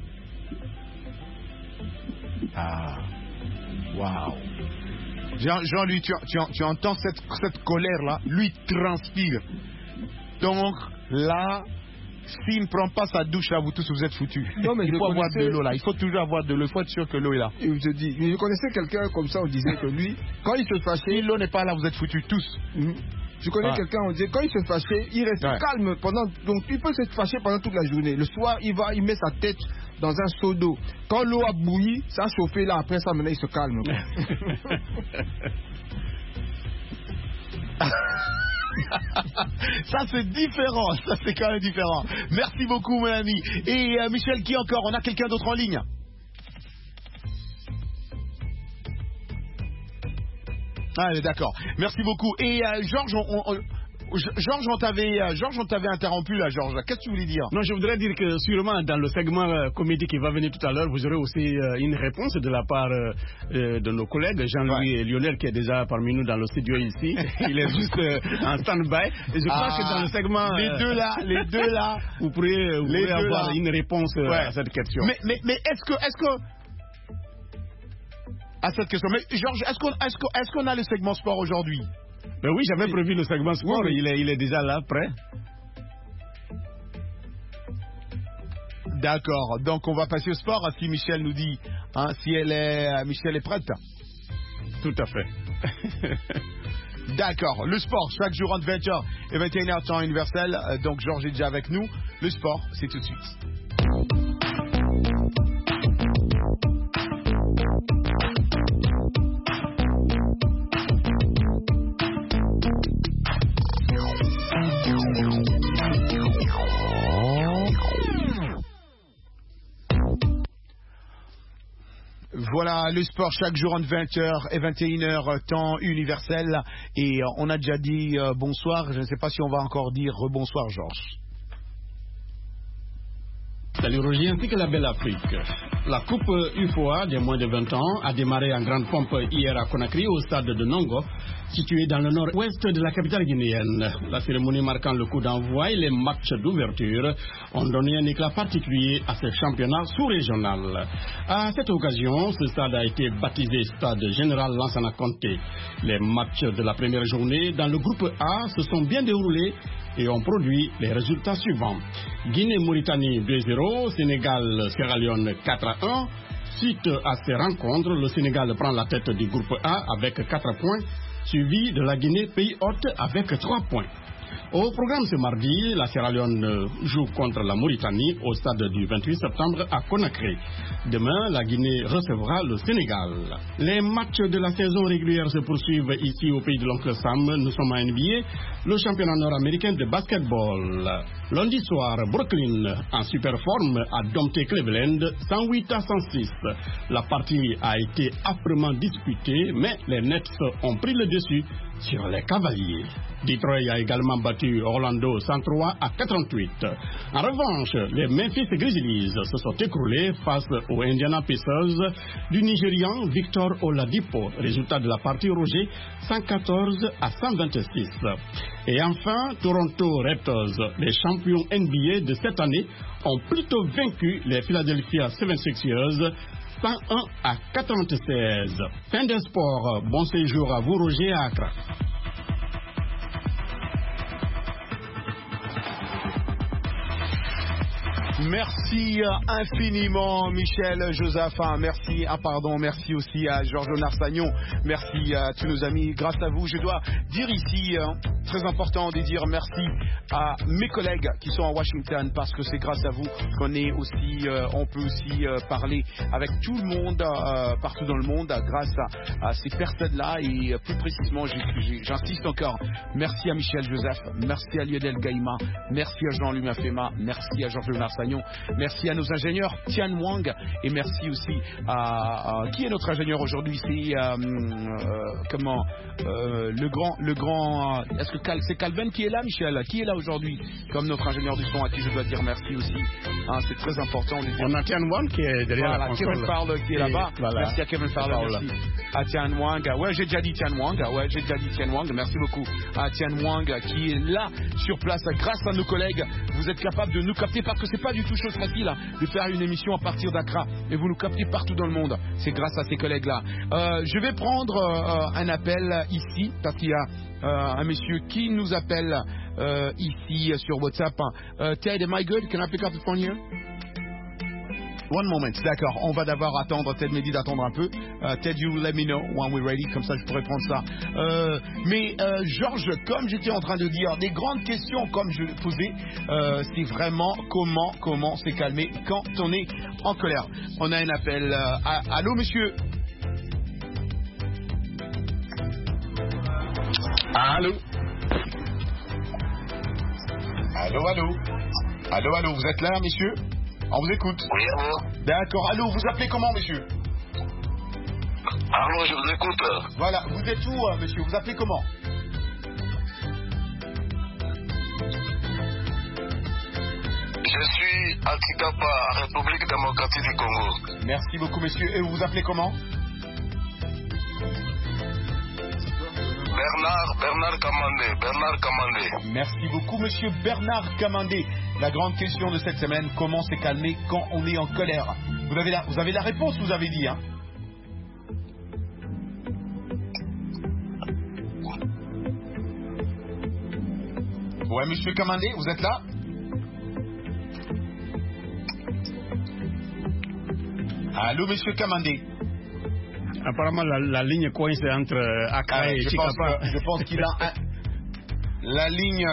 Ah, waouh. Jean-Louis, tu entends cette colère-là? Lui transpire. Donc, là, s'il ne prend pas sa douche, là, vous tous, vous êtes foutus. Non, mais il faut avoir de l'eau, là. Il faut toujours avoir de l'eau. Il faut être sûr que l'eau est là. Et je dis, je connaissais quelqu'un comme ça, on disait que lui, quand il se fâchait... Si l'eau n'est pas là, vous êtes foutus tous. Je connais quelqu'un, on disait, quand il se fâchait, il reste calme pendant... Donc, il peut se fâcher pendant toute la journée. Le soir, il met sa tête dans un seau d'eau. Quand l'eau a bouilli, ça a chauffé, là, après ça, maintenant, il se calme. Ça c'est différent, ça c'est quand même différent. Merci beaucoup mon ami. Et Michel, qui encore? On a quelqu'un d'autre en ligne? Ah d'accord, merci beaucoup. Et Georges, on t'avait interrompu là, Georges. Qu'est-ce que tu voulais dire? Non, je voudrais dire que sûrement dans le segment comédie qui va venir tout à l'heure, vous aurez aussi une réponse de la part de nos collègues, Jean-Louis et Lionel, qui est déjà parmi nous dans le studio ici. Il est juste en stand-by. Et je crois que dans le segment... Les deux là, vous pourrez avoir une réponse à cette question. Mais est-ce que... À cette question. Mais Georges, est-ce qu'on a le segment sport aujourd'hui? Ben oui, j'avais prévu le segment sport, oui. Il est déjà là, prêt. D'accord, donc on va passer au sport si Michel nous dit, hein, Michel est prête. Tout à fait. D'accord, le sport, chaque jour entre 20h et 21h temps universel, donc Georges est déjà avec nous. Le sport, c'est tout de suite. Voilà, le sport chaque jour entre 20h et 21h, temps universel. Et on a déjà dit bonsoir. Je ne sais pas si on va encore dire rebonsoir, Georges. Salut Roger, ainsi que la belle Afrique. La Coupe UFOA des moins de 20 ans a démarré en grande pompe hier à Conakry, au stade de Nongo, situé dans le nord-ouest de la capitale guinéenne. La cérémonie marquant le coup d'envoi et les matchs d'ouverture ont donné un éclat particulier à ce championnat sous-régional. À cette occasion, ce stade a été baptisé Stade Général Lansana Conté. Les matchs de la première journée dans le groupe A se sont bien déroulés et ont produit les résultats suivants. Guinée-Mauritanie 2-0, Sénégal-Sierra Leone 4-1. Suite à ces rencontres, le Sénégal prend la tête du groupe A avec 4 points, suivi de la Guinée pays hôte avec 3 points. Au programme ce mardi, la Sierra Leone joue contre la Mauritanie au stade du 28 septembre à Conakry. Demain, la Guinée recevra le Sénégal. Les matchs de la saison régulière se poursuivent ici au pays de l'oncle Sam. Nous sommes à NBA, le championnat nord-américain de basketball. Lundi soir, Brooklyn, en super forme, a dompté Cleveland 108-106. La partie a été âprement disputée, mais les Nets ont pris le dessus sur les Cavaliers. Detroit a également battu Orlando 103-88. En revanche, les Memphis Grizzlies se sont écroulés face aux Indiana Pacers du Nigérian Victor Oladipo. Résultat de la partie Roger 114-126. Et enfin, Toronto Raptors, les champions NBA de cette année, ont plutôt vaincu les Philadelphia 76ers 101-96. Fin des sports. Bon séjour à vous, Roger, à Accra. Merci infiniment Michel Joseph, merci merci aussi à Georges Narsagnon, merci à tous nos amis. Grâce à vous, je dois dire ici, très important de dire merci à mes collègues qui sont à Washington, parce que c'est grâce à vous qu'on est aussi, on peut aussi parler avec tout le monde partout dans le monde, grâce à ces personnes-là. Et plus précisément, j'insiste encore, merci à Michel Joseph, merci à Lionel Gaïma, merci à Jean-Louis Mafema, merci à Georges Narsagnon, merci à nos ingénieurs Tian Wang, et merci aussi à qui est notre ingénieur aujourd'hui, c'est le grand est-ce que c'est Calvin qui est là, Michel, qui est là aujourd'hui comme notre ingénieur du son, à qui je dois dire merci aussi, c'est très important. On a Tian Wang qui est derrière la console. Kevin Farle qui est là-bas, voilà. Merci à Kevin Farle, merci à Tian Wang, j'ai déjà dit Tian Wang, merci beaucoup à Tian Wang qui est là sur place. Grâce à nos collègues, vous êtes capables de nous capter, parce que c'est pas du tout chose facile de faire une émission à partir d'Accra, et vous nous captez partout dans le monde. C'est grâce à ces collègues-là. Je vais prendre un appel ici, parce qu'il y a un monsieur qui nous appelle ici sur WhatsApp. Ted, am I good? Can I pick up the phone here? One moment, d'accord, on va d'abord attendre, Ted m'a dit d'attendre un peu. Ted, you let me know when we're ready, comme ça je pourrais prendre ça. Mais Georges, comme j'étais en train de dire, des grandes questions comme je l'ai posé, c'est vraiment comment se calmer quand on est en colère. On a un appel. Allô, monsieur? Allô? Allô, vous êtes là, monsieur? On vous écoute. Oui, allô. D'accord, allô, vous appelez comment, monsieur? Allô, je vous écoute. Voilà, vous êtes où, monsieur? Vous appelez comment? Je suis à Tikapa, République démocratique du Congo. Merci beaucoup, monsieur. Et vous vous appelez comment? Bernard Kamandé. Merci beaucoup, monsieur Bernard Kamandé. La grande question de cette semaine, comment se calmer quand on est en colère? Vous avez la réponse, vous avez dit, hein? Ouais, monsieur Kamandé, vous êtes là? Allô, monsieur Kamandé? Apparemment, la ligne coince entre Accra et Chikapa. Je pense qu'il a la ligne.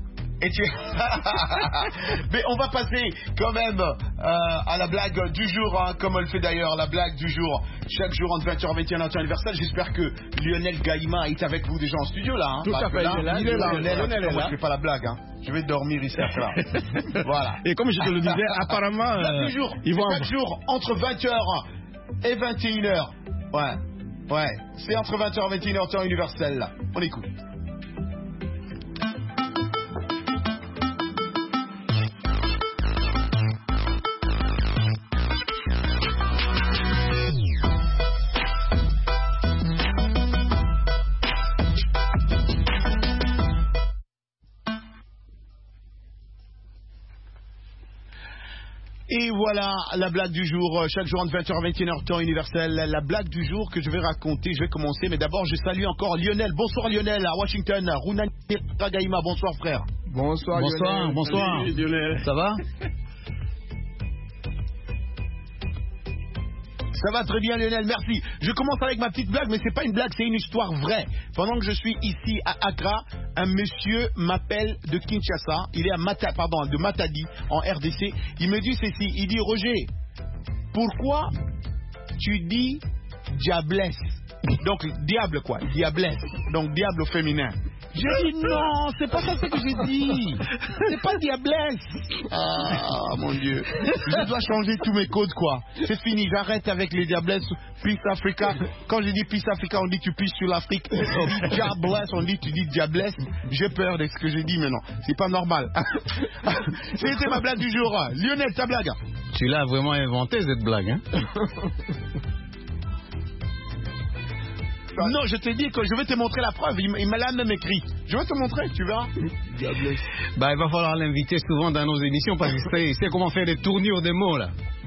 Mais on va passer quand même à la blague du jour, hein, comme on le fait d'ailleurs, la blague du jour, chaque jour entre 20h et 21h, temps universel. J'espère que Lionel Gaïma est avec vous déjà en studio là. Hein, tout à fait, il est là. Lionel est là. Je fais pas la blague, hein. Je vais dormir ici après. Voilà. Et comme je te le disais, apparemment, ils vont chaque jour entre 20h et 21h. Ouais, c'est entre 20h et 21h, temps universel là. On écoute. Et voilà la blague du jour, chaque jour entre 20h et 21h, temps universel. La blague du jour que je vais raconter, je vais commencer, mais d'abord je salue encore Lionel. Bonsoir Lionel, à Washington, Rounan Gaïma, bonsoir frère. Bonsoir Lionel. Bonsoir. Salut, Lionel. Ça va? Ça va très bien, Lionel, merci. Je commence avec ma petite blague, mais c'est pas une blague, c'est une histoire vraie. Pendant que je suis ici à Accra, un monsieur m'appelle de Kinshasa, il est de Matadi, en RDC. Il me dit ceci, il dit Roger, pourquoi tu dis diablesse? Donc diable quoi, diablesse, donc diable au féminin. J'ai dit non, c'est pas ça ce que j'ai dit. C'est pas diablesse. Ah mon Dieu, je dois changer tous mes codes quoi. C'est fini, j'arrête avec les diablesses. Peace Africa. Quand je dis Peace Africa, on dit tu pisses sur l'Afrique. On dit diablesse, on dit tu dis diablesse. J'ai peur de ce que j'ai dit maintenant. C'est pas normal. C'était ma blague du jour. Lionel, ta blague. Tu l'as vraiment inventé cette blague, hein? Non, je t'ai dit que je vais te montrer la preuve. Il m'a là même écrit. Je vais te montrer, tu verras. Bah, il va falloir l'inviter souvent dans nos émissions parce qu'il sait comment faire des tournures de mots là.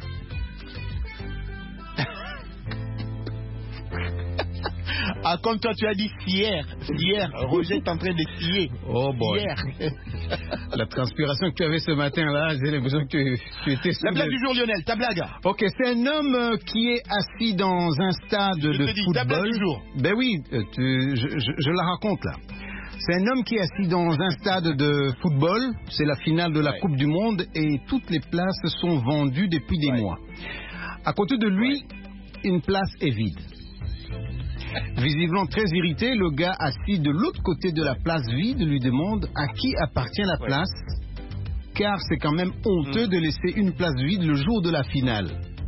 Ah, comme toi tu as dit hier, Roger est en train de scier. Oh boy. Hier. La transpiration que tu avais ce matin là, j'ai l'impression que tu étais... La blague du jour, Lionel, ta blague. Ok, c'est un homme qui est assis dans un stade de football. Ta blague du jour. Ben oui, je la raconte là. C'est un homme qui est assis dans un stade de football, c'est la finale de la Coupe du Monde et toutes les places sont vendues depuis des mois. À côté de lui, une place est vide. Visiblement très irrité, le gars assis de l'autre côté de la place vide lui demande à qui appartient la place, car c'est quand même honteux de laisser une place vide le jour de la finale.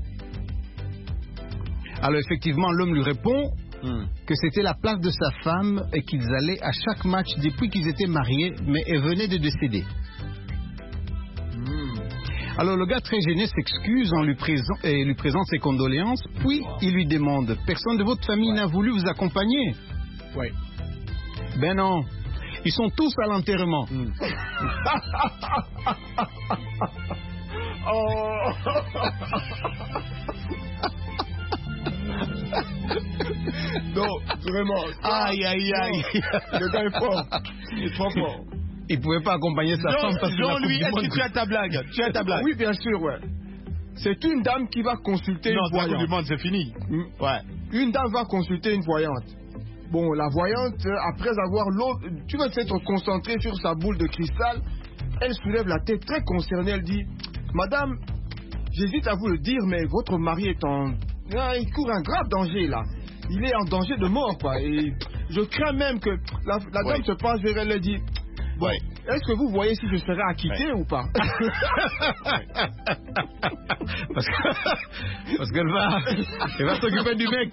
Alors effectivement, l'homme lui répond que c'était la place de sa femme et qu'ils allaient à chaque match depuis qu'ils étaient mariés, mais elle venait de décéder. Alors le gars très gêné s'excuse en lui présente ses condoléances, puis il lui demande « Personne de votre famille n'a voulu vous accompagner ?» Oui. Ben non, ils sont tous à l'enterrement. Non, vraiment. Aïe, aïe, aïe. Le gars est fort. Il est trop fort. Il ne pouvait pas accompagner sa femme parce que Jean-Louis, est-ce que tu as ta blague? Tu as ta blague? Oui, bien sûr, ouais. C'est une dame qui va consulter une voyante. Non, du monde, c'est fini. Ouais. Une dame va consulter une voyante. Bon, la voyante, après avoir l'eau, tu vas être concentré sur sa boule de cristal, elle soulève la tête très concernée, elle dit « Madame, j'hésite à vous le dire, mais votre mari est il court un grave danger, là. Il est en danger de mort, quoi. Et je crains même que la dame se passe vers elle et dit « Bon, est-ce que vous voyez si je serai acquitté ou pas? » Parce qu'elle va s'occuper du mec.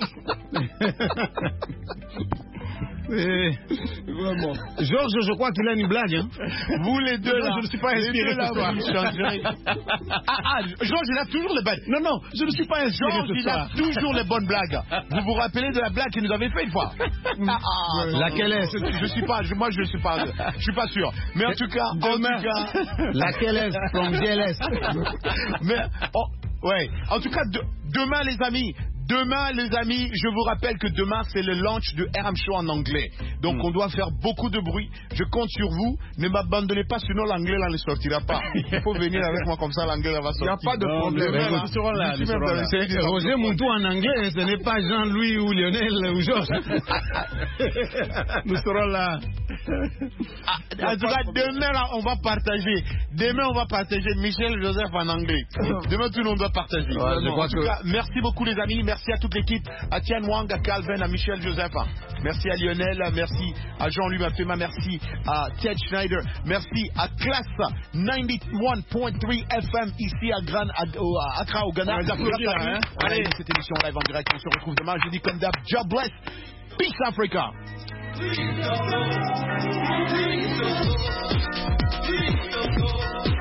Vraiment. Georges, je crois qu'il a une blague. Hein? Vous les deux là, je ne suis pas inspiré là. Georges, il a toujours les blagues. Non, je ne suis pas inspiré. Georges, il a toujours les bonnes blagues. Vous vous rappelez de la blague qu'il nous avait fait une fois? Laquelle est-ce? Je suis pas sûr. Mais en tout cas, laquelle est from GLS? Mais en tout cas, demain les amis, je vous rappelle que demain c'est le launch de RM Show en anglais. Donc on doit faire beaucoup de bruit. Je compte sur vous. Ne m'abandonnez pas, sinon l'anglais là ne sortira pas. Il faut venir avec moi comme ça, l'anglais là va sortir. Il n'y a pas de problème. Nous serons là. C'est Roger Montou en anglais, ce n'est pas Jean-Louis ou Lionel ou Georges. Nous serons là. En tout cas, demain là, on va partager. Michel Joseph en anglais. Demain tout le monde doit partager. En tout cas, merci beaucoup les amis. Merci à toute l'équipe, à Tian Wang, à Calvin, à Michel Joseph. Merci à Lionel, merci à Jean-Louis Mapema, merci à Ted Schneider, merci à Classe 91.3 FM ici à Accra au Ghana. Allez, cette émission live en direct, on se retrouve demain. Je dis comme d'hab, God bless, peace Africa. Please don't go.